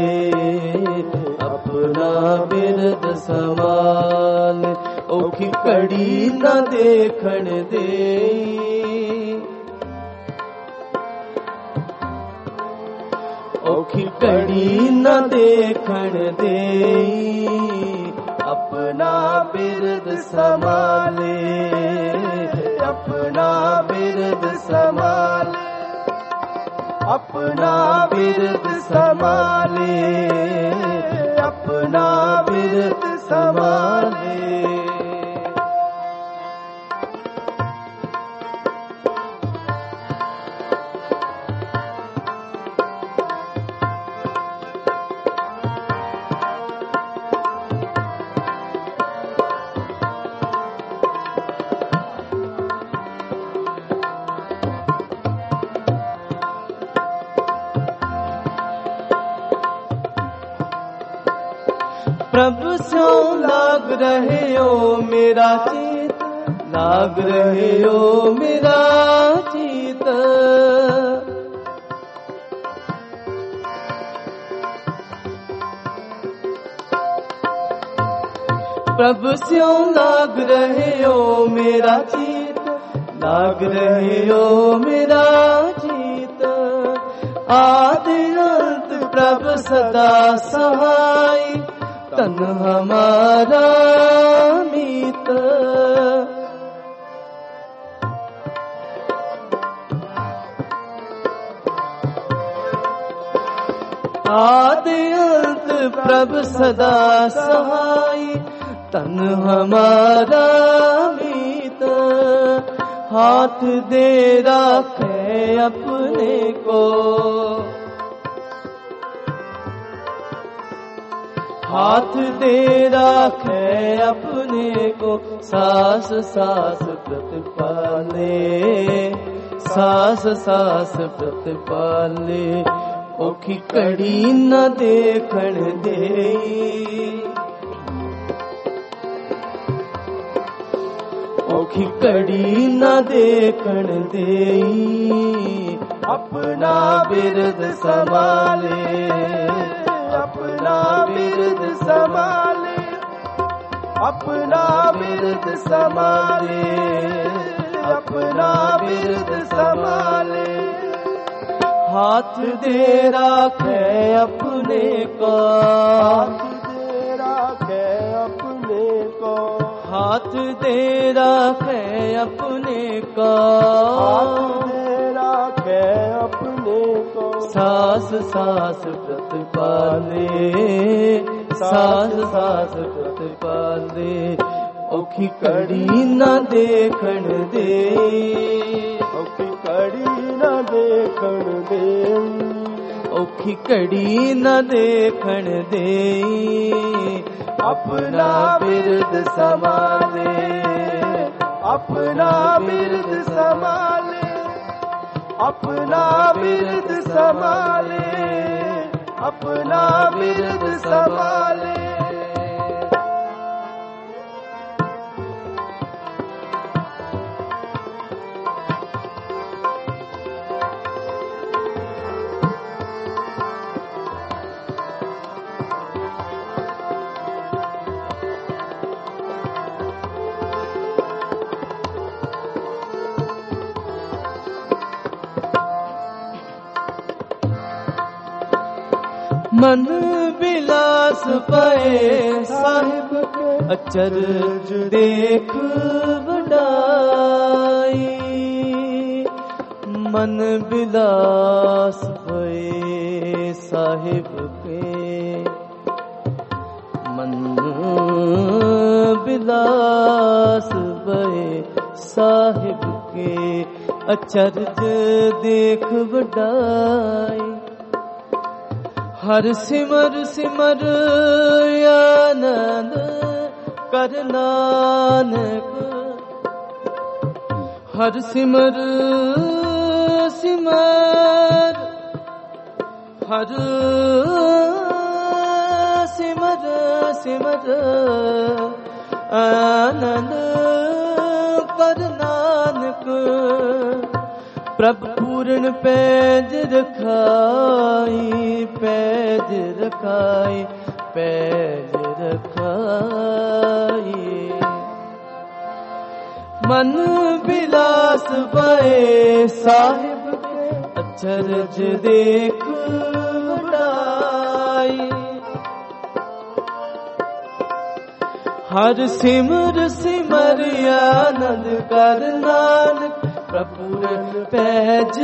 अपना बिरद संभाले। औखी कड़ी न देखण देई, औखी कड़ी न देखण देई, अपना बिरद संभाले, अपना बिरद संभाले, अपना बिरद संभाले, अपना बिरद संभाले। प्रभु स्यो लाग रहे हो मेरा चित, लाग रहे हो मेरा चित, प्रभु स्यो लाग रहे हो मेरा चित, लाग रहे हो मेरा चित। आदि अंत प्रभु सदा सहाय, तन हमारा मीत। आदि अंत प्रभु सदा सहाय, तन हमारा मीत। हाथ दे राखे अपने को, हाथ दे राखे अपने को, सास सास प्रतिपाले, सास सास प्रतिपाले। औखी कड़ी न देखण देई, औखी कड़ी न देखण देई, अपना बिरद संभाले, अपना बिरद संभाले, अपना बिरद संभाले, अपना बिरद संभाले। हाथ दे राखे अपने को, हाथ दे राखे अपने को, हाथ दे राखे अपने को, हाथ दे राखे अपने को। सास सास प्रतिपाले, सास सास प्रतिपाले। औखी कड़ी न देखण देई, औखी कड़ी न देखण देई, औखी कड़ी न देखण देई, अपना बिरद संभाले, अपना बिरद संभाले, अपना बिरद संभाले, अपना बिरद संभाले। मन बिलास पाए साहिब के, अचरज देख बढ़ाई। मन बिलास पाए साहिब के, मन बिलास पाए साहिब के, अचरज देख बढ़ाई। हर सिमर सिमर आनंद कर नानक हर सिमर सिमर हर सिमर सिमर आनंद कर नानक प्रभु पूर्ण पैज रखाई पैज रखाई पैज रखाई मन बिलास भये साहिब अचरज देख उड़ाई हर सिमर सिमर आनंद कर नानक प्रपूर्ण पैज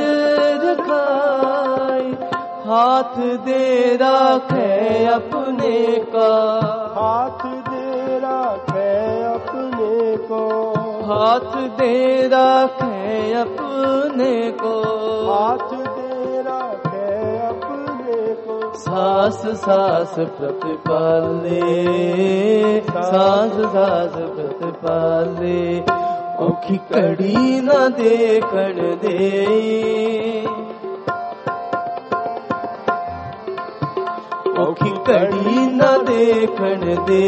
रखाई हाथ दे राखे अपने का हाथ दे राखे अपने को हाथ दे राखे अपने को हाथ दे राखे अपने को सास सास प्रतिपाले सास सास प्रतिपाले औखी कड़ी न देखण दे औखी कड़ी न देखण दे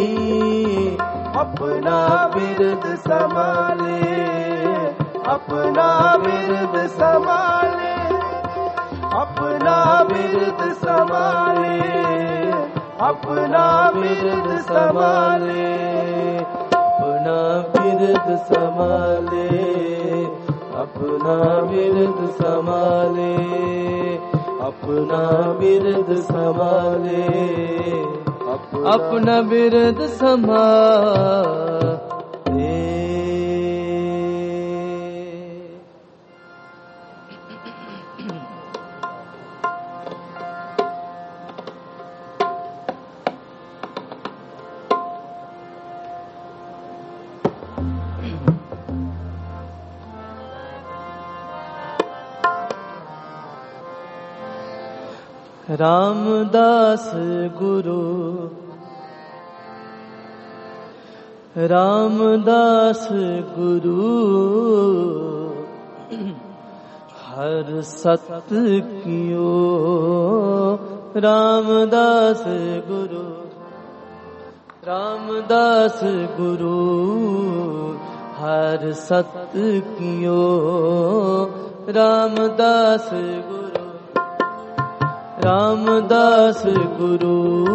अपना बिरद संभाले अपना बिरद संभाले अपना बिरद संभाले अपना बिरद संभाले अपना बिरद संभाले अपना बिरद संभाले अपना बिरद संभाले अपना बिरद संभाले रामदास गुरु रामदास गुरु हर सत कियो रामदास गुरु रामदास गुरु हर सत कियो रामदास गुरु रामदास गुरु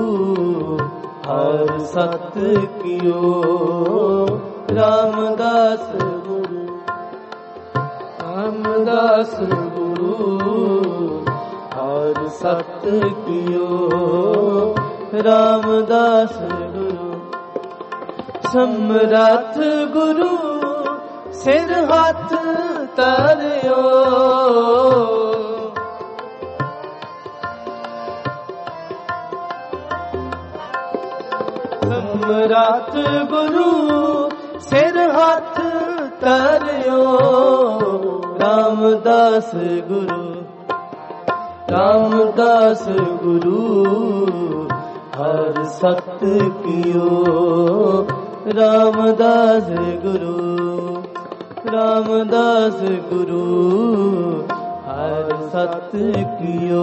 हर सत कियो रामदास गुरु रामदास गुरु हर सत कियो रामदास गुरु समरथ गुरु सिर हाथ तारियो समरथ गुरु सिर हाथ तारियो रामदास गुरु रामदास गुरु हर सत कियो रामदास गुरु रामदास गुरु हर सत कियो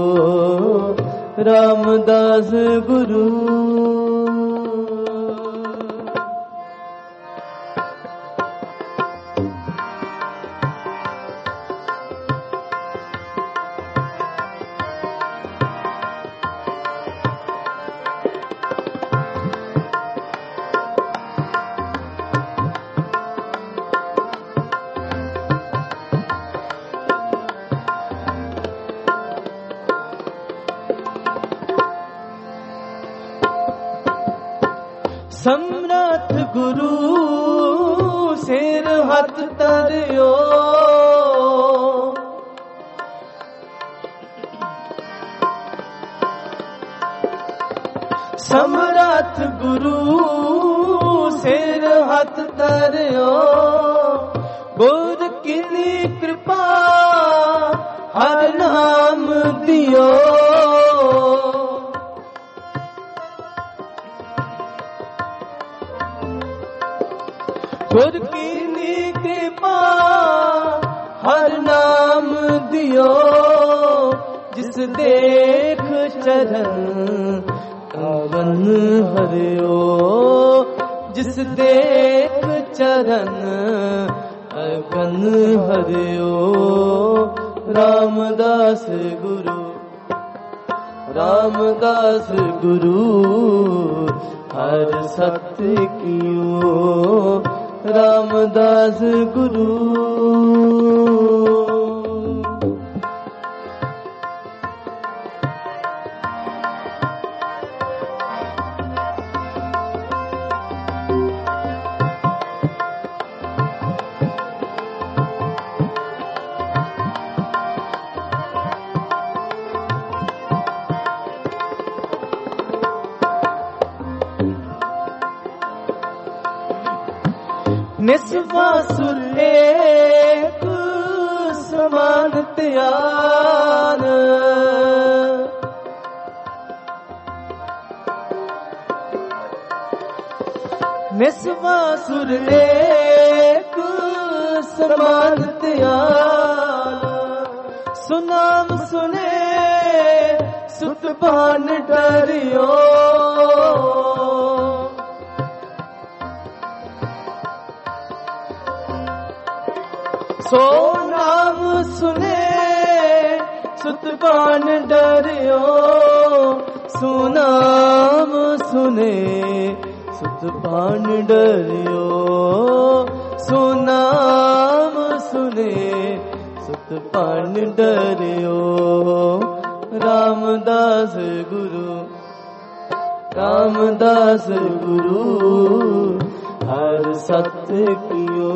रामदास गुरु समरथ गुरु सिर हाथ तारियो समरथ गुरु सिर हाथ तारियो गुर की कृपा हर नाम दियो गुर कीनी कृपा हर नाम दियो, जिस देख चरण अगन हरियो, जिस देख चरण अगन हरियो। रामदास गुरु रामदास गुरु हर सत्य कियो, रामदास गुरु। निस्वासुर एक समान त्यान, निस्वासुर एक समान त्यान। सुनाम सुने सुतपान डरियो, सो नाम सुने सुतपान डरियो, सुनाम सुने सुतपान डरियो, सुनाम सुने सुतपान डरियो। रामदास गुरु रामदास गुरु हर सत्य कियो,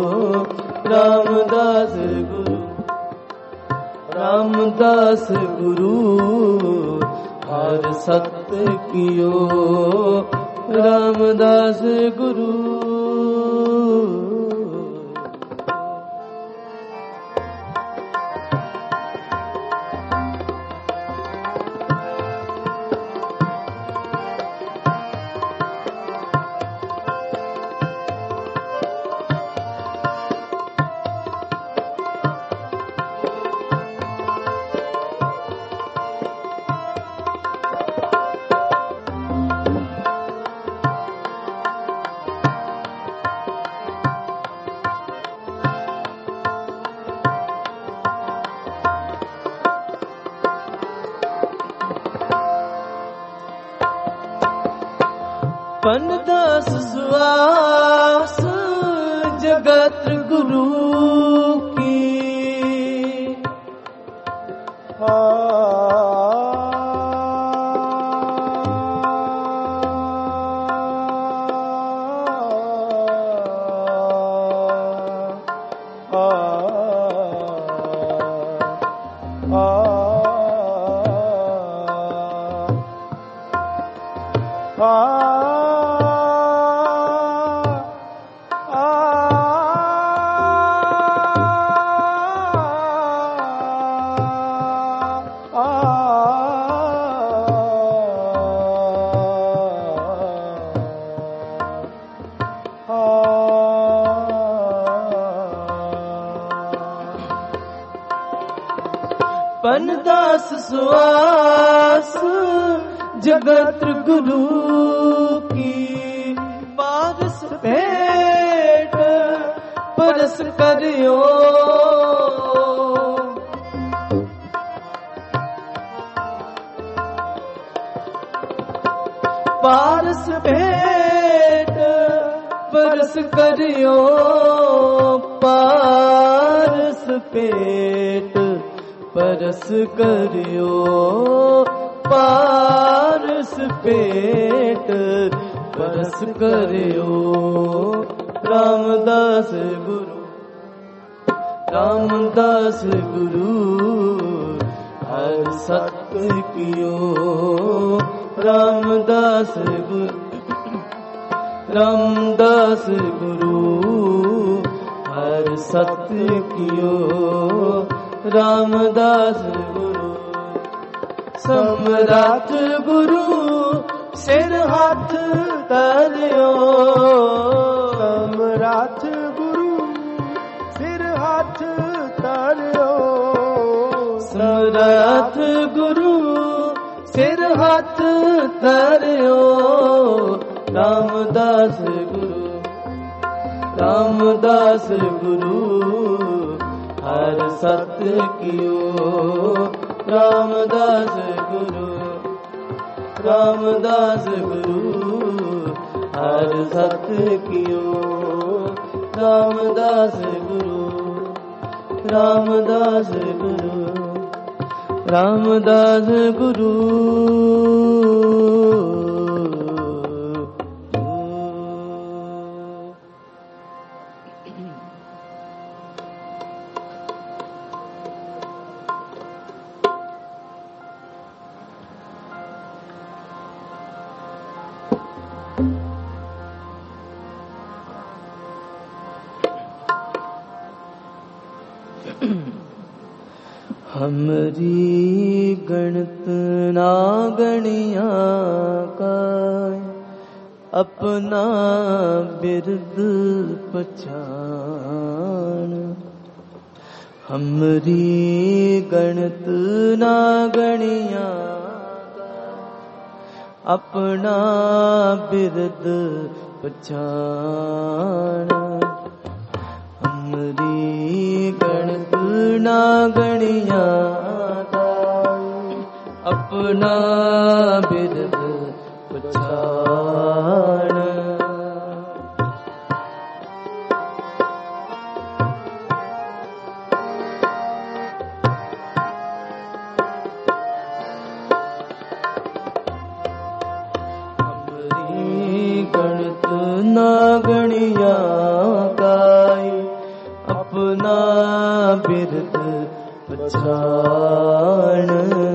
रामदास गुरु रामदास गुरु हर सत्य कियो, रामदास गुरु। पनदास सुआस जगत गुरु की, पनदास सुआस जगत गुरु की, पारस भेंट परस करियो, पारस भेंट परस करियो, पारस पेट परस करियो, पारस पेट परस करियो। रामदास गुरु रामदास गुरु हर सत्य कियो, रामदास गुरु रामदास गुरु हर सत्य कियो, रामदास गुरु। सम्राट गुरु सिर हाथ धरियो समराथ गुरु सिर हाथ धरियो समराथ गुरु सिर हाथ धरियो रामदास गुरु रामदास गुरु हर सत कियो रामदास गुरु रामदास गुरु हर सत कियो रामदास गुरु रामदास गुरु रामदास गुरु हमरी गणत ना गणिया का अपना बिरद पछान हमरी गणत ना गणिया का अपना बिरद पछान हमरी गणत ना गणिया अपना बिरद पछान हमरी गणत ना गणिया गाय अपना बिरद पछान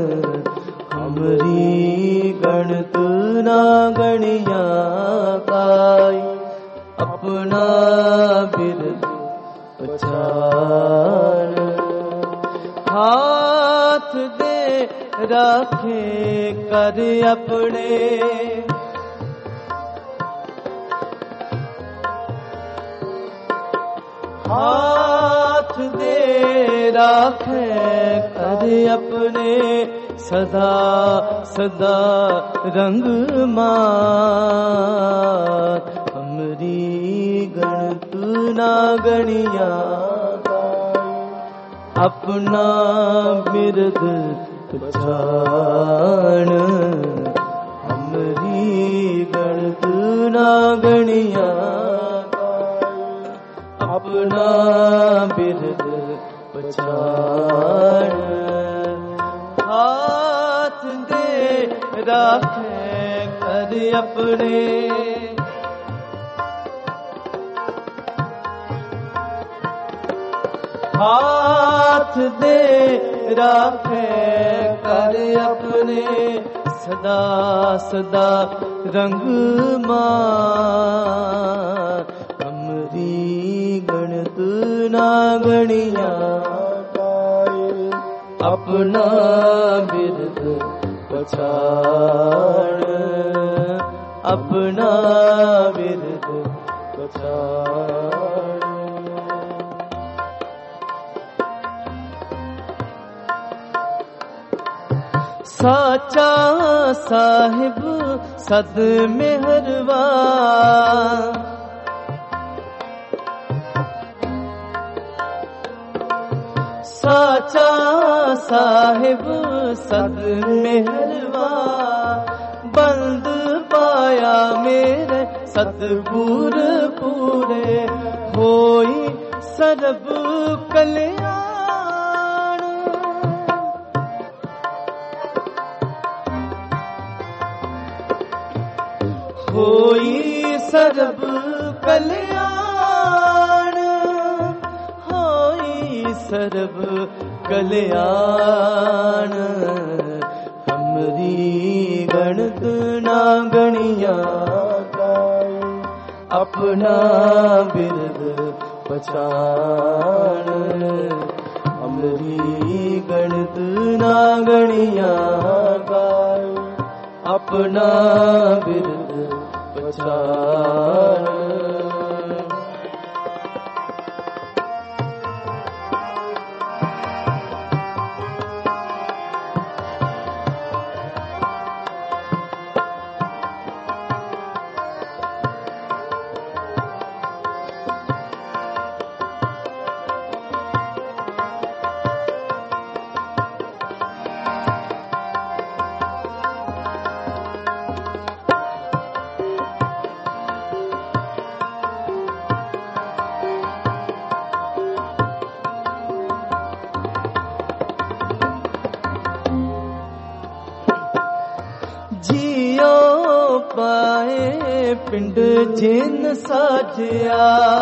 हमरी गणत ना गणिया गाय अपना बिरद पछान हाथ दे राखे कर अपने हाथ दे राखे कर अपने सदा सदा रंग मार हमरी गणत ना गणिया अपना बिरद पछान हमरी गणत ना गणिया अपना बिरद पछान हाथ दे राखे कर अपने हाथ दे राखे कर अपने सदा सदा रंग मार हमरी गणत ना गणिया अपना बिरद पछान अपना बिरद पछान साचा साहिब सद मेहरबान साचा साहिब सद मेहरबान बंद पाया मेरे सतगुर पूरे होई सरब कल्याण होई सरब कल्याण होई सरब कल्याण हमरी गणत ना गणिया अपना बिरद पछान हमरी गणत ना गणिया ਆਪਣਾ ਬਿਰਦ ਪਛਾਣ। ਜਿਉ ਪਾਏ ਪਿੰਡ ਜਿਨ ਸਾਜਿਆ,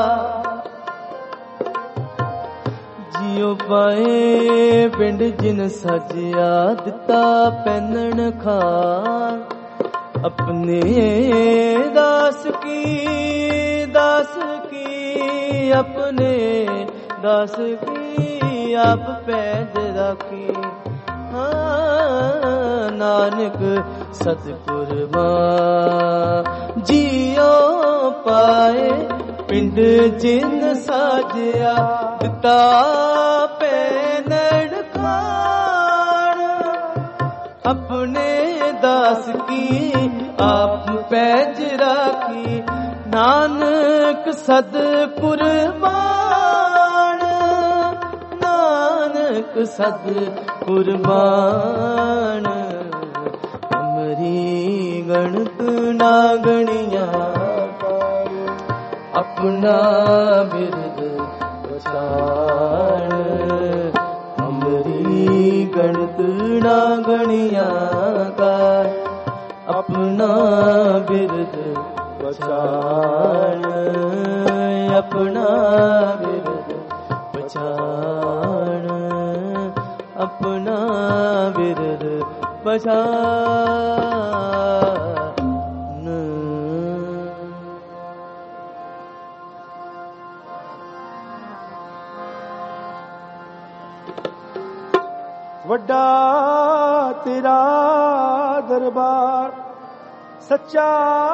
ਜਿਉ ਪਾਏ ਪਿੰਡ ਜਿਨ ਸਾਜਿਆ, ਦਿੱਤਾ ਪਹਿਨਣ ਖਾਨ ਆਪਣੇ ਦਾਸ ਕੀ, ਦਾਸ ਕੀ ਆਪਣੇ ਦਾਸ ਕੀ, ਆਪ ਪੈਜ ਰਾਖੀ। ਨਾਨਕ ਸਤਿਗੁਰਬਾਂ ਜਿਉ ਪਾਏ ਪਿੰਡ ਜਿਨ ਸਾਜਿਆ, ਦਿੱਤਾ ਪਹਿਨਣ ਖਾਨ ਆਪਣੇ ਦਾਸ ਕੀ, ਆਪ ਪੈਜ ਰਾਖੀ। ਨਾਨਕ ਸਤਿਗੁਰਬਾਣ, ਨਾਨਕ ਸਤਿਗੁਰਬਾਣ, ਅਮਰੀ ਗਣਤ ਨਾ ਗਣੀਆਂ, ਆਪਣਾ ਬਿਰਦ ਪਛਾਣ। ਅਮਰੀ ਗਣਤ ਨਾ ਗਣੀਆਂ ਕਰ, ਆਪਣਾ ਬਿਰਦ ਪਛਾਣ। ਆਪਣਾ ਬਿਰਦ ਪਛਾਣ, ਆਪਣਾ ਬਿਰਦ ਪਛਾਣ। ਵੱਡਾ ਤੇਰਾ ਦਰਬਾਰ, ਸੱਚਾ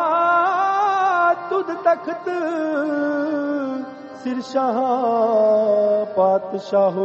ਤੁਧ ਤਖਤ, ਸਿਰ ਸ਼ਾਹ ਪਾਤਸ਼ਾਹੋ,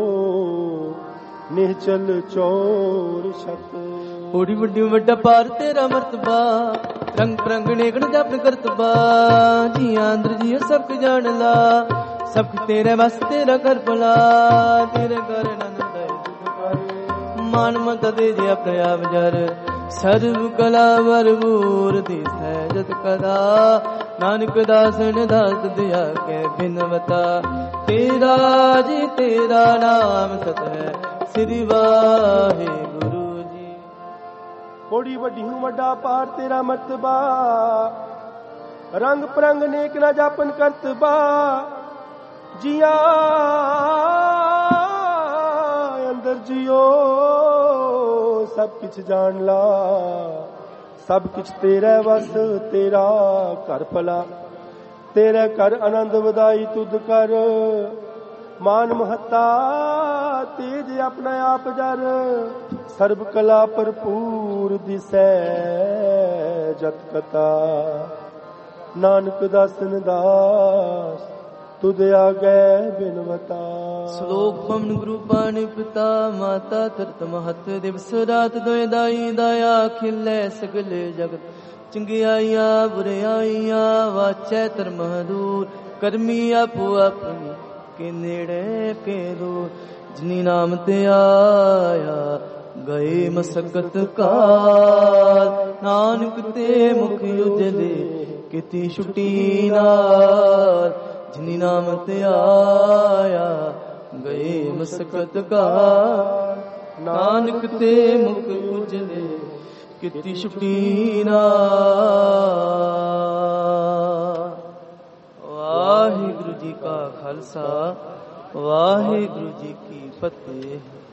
ਨਿਹਚਲ ਚੋਰ ਛਤ। ਓੜੀ ਵੱਡੀ ਵੱਡਾ ਪਾਰ ਤੇਰਾ ਮਰਤਬਾ, ਰੰਗ ਪ੍ਰੰਗ ਨੇਕਣ ਜਪਨ ਕਰਤਬਾ। ਜੀ ਆਂਦਰ ਜੀ ਸਭ ਜਾਣ ਲਾ, ਸਭ ਤੇਰੇ ਵਸ ਤੇਰਾ ਕਰ ਭਲਾ। ਤੇਰੇ ਘਰ ਨੰਦ ਮਾਨ ਮਤ ਦੇ ਜੇ ਆਪਣੇ ਆਪ ਜਰ, ਸਰਬ ਕਲਾ ਵਰਬੂਰ ਦੀ ਸਹਿਜਤ ਕਦਾ। ਨਾਨਕ ਦਾਸਨ ਦਾਸ ਦਿਆ ਕੇ ਬਿਨਵਤਾ, ਤੇਰਾ ਜੀ ਤੇਰਾ ਨਾਮ ਸਤ ਹੈ, ਸ੍ਰੀ ਵਾਹਿਗੁਰੂ ਜੀ। ਕੋੜੀ ਵੱਡੀ ਹੂੰ ਵੱਡਾ ਪਾਰ ਤੇਰਾ ਮਰਤਬਾ, ਰੰਗ ਪ੍ਰੰਗ ਨੇਕ ਨਾ ਜਾਪਨ ਕਰਤਬਾ। ਜੀਆਂ ਅੰਦਰ ਜਿਓ ਸਭ ਕਿਛ ਜਾਣ ਲਾ, ਸਭ ਕਿਛ ਤੇਰੇ ਵਸ ਤੇਰਾ ਘਰ ਭਲਾ। ਤੇਰੇ ਘਰ ਆਨੰਦ ਵਧਾਈ ਤੁਧ ਕਰ, ਮਾਨ ਮਹੱਤਾ ਤੇਜ ਆਪਣਾ ਆਪ ਜਰ। ਸਰਬ ਕਲਾ ਭਰਪੂਰ ਦਿਸੈ ਜਤ ਕਤਾ, ਨਾਨਕ ਦਾਸਨ ਦਾਸ ਤੁਧ ਆਗੇ ਬਿਨਵਤਾ। ਸ਼ਲੋਕ ਪਵਨ ਗੁਰੂ ਪਾਣੀ ਪਿਤਾ ਮਾਤਾ ਧਰਤ ਮਹਤ, ਦਿਵਸ ਰਾਤ ਦੋਇ ਦਾਈ ਦਇਆ ਖਿਲੇ ਸਗਲੇ ਜਗਤ। ਚੰਗਿਆਈਆਂ ਬੁਰਿਆਈਆਂ ਵਾਚੈ ਧਰਮ ਦੂਰ, ਕਰਮੀ ਆਪੋ ਆਪਣੀ ਕੇ ਨੇੜੇ ਕੇ ਦੂਰ। ਜਿਨੀ ਨਾਮ ਤੇ ਆਇਆ ਗਏ ਮਸਕਤ ਕਾਲ, ਨਾਨਕ ਤੇ ਮੁਖ ਉਜਲੇ ਕੀਤੀ ਛੁਟੀ ਨਾਲ। ਜਿਨੀ ਨਾਮ ਤੇ ਆਇਆ ਗਏ ਮਸਕਤ ਕਾਲ, ਨਾਨਕ ਤੇ ਮੁਖ ਉਜਲੇ ਕੀਤੀ ਛੁਟੀ ਨਾਲ। ਵਾਹਿਗੁਰੂ ਜੀ ਕਾ ਖਾਲਸਾ, ਵਾਹਿਗੁਰੂ ਜੀ ਕੀ ਫਤਿਹ।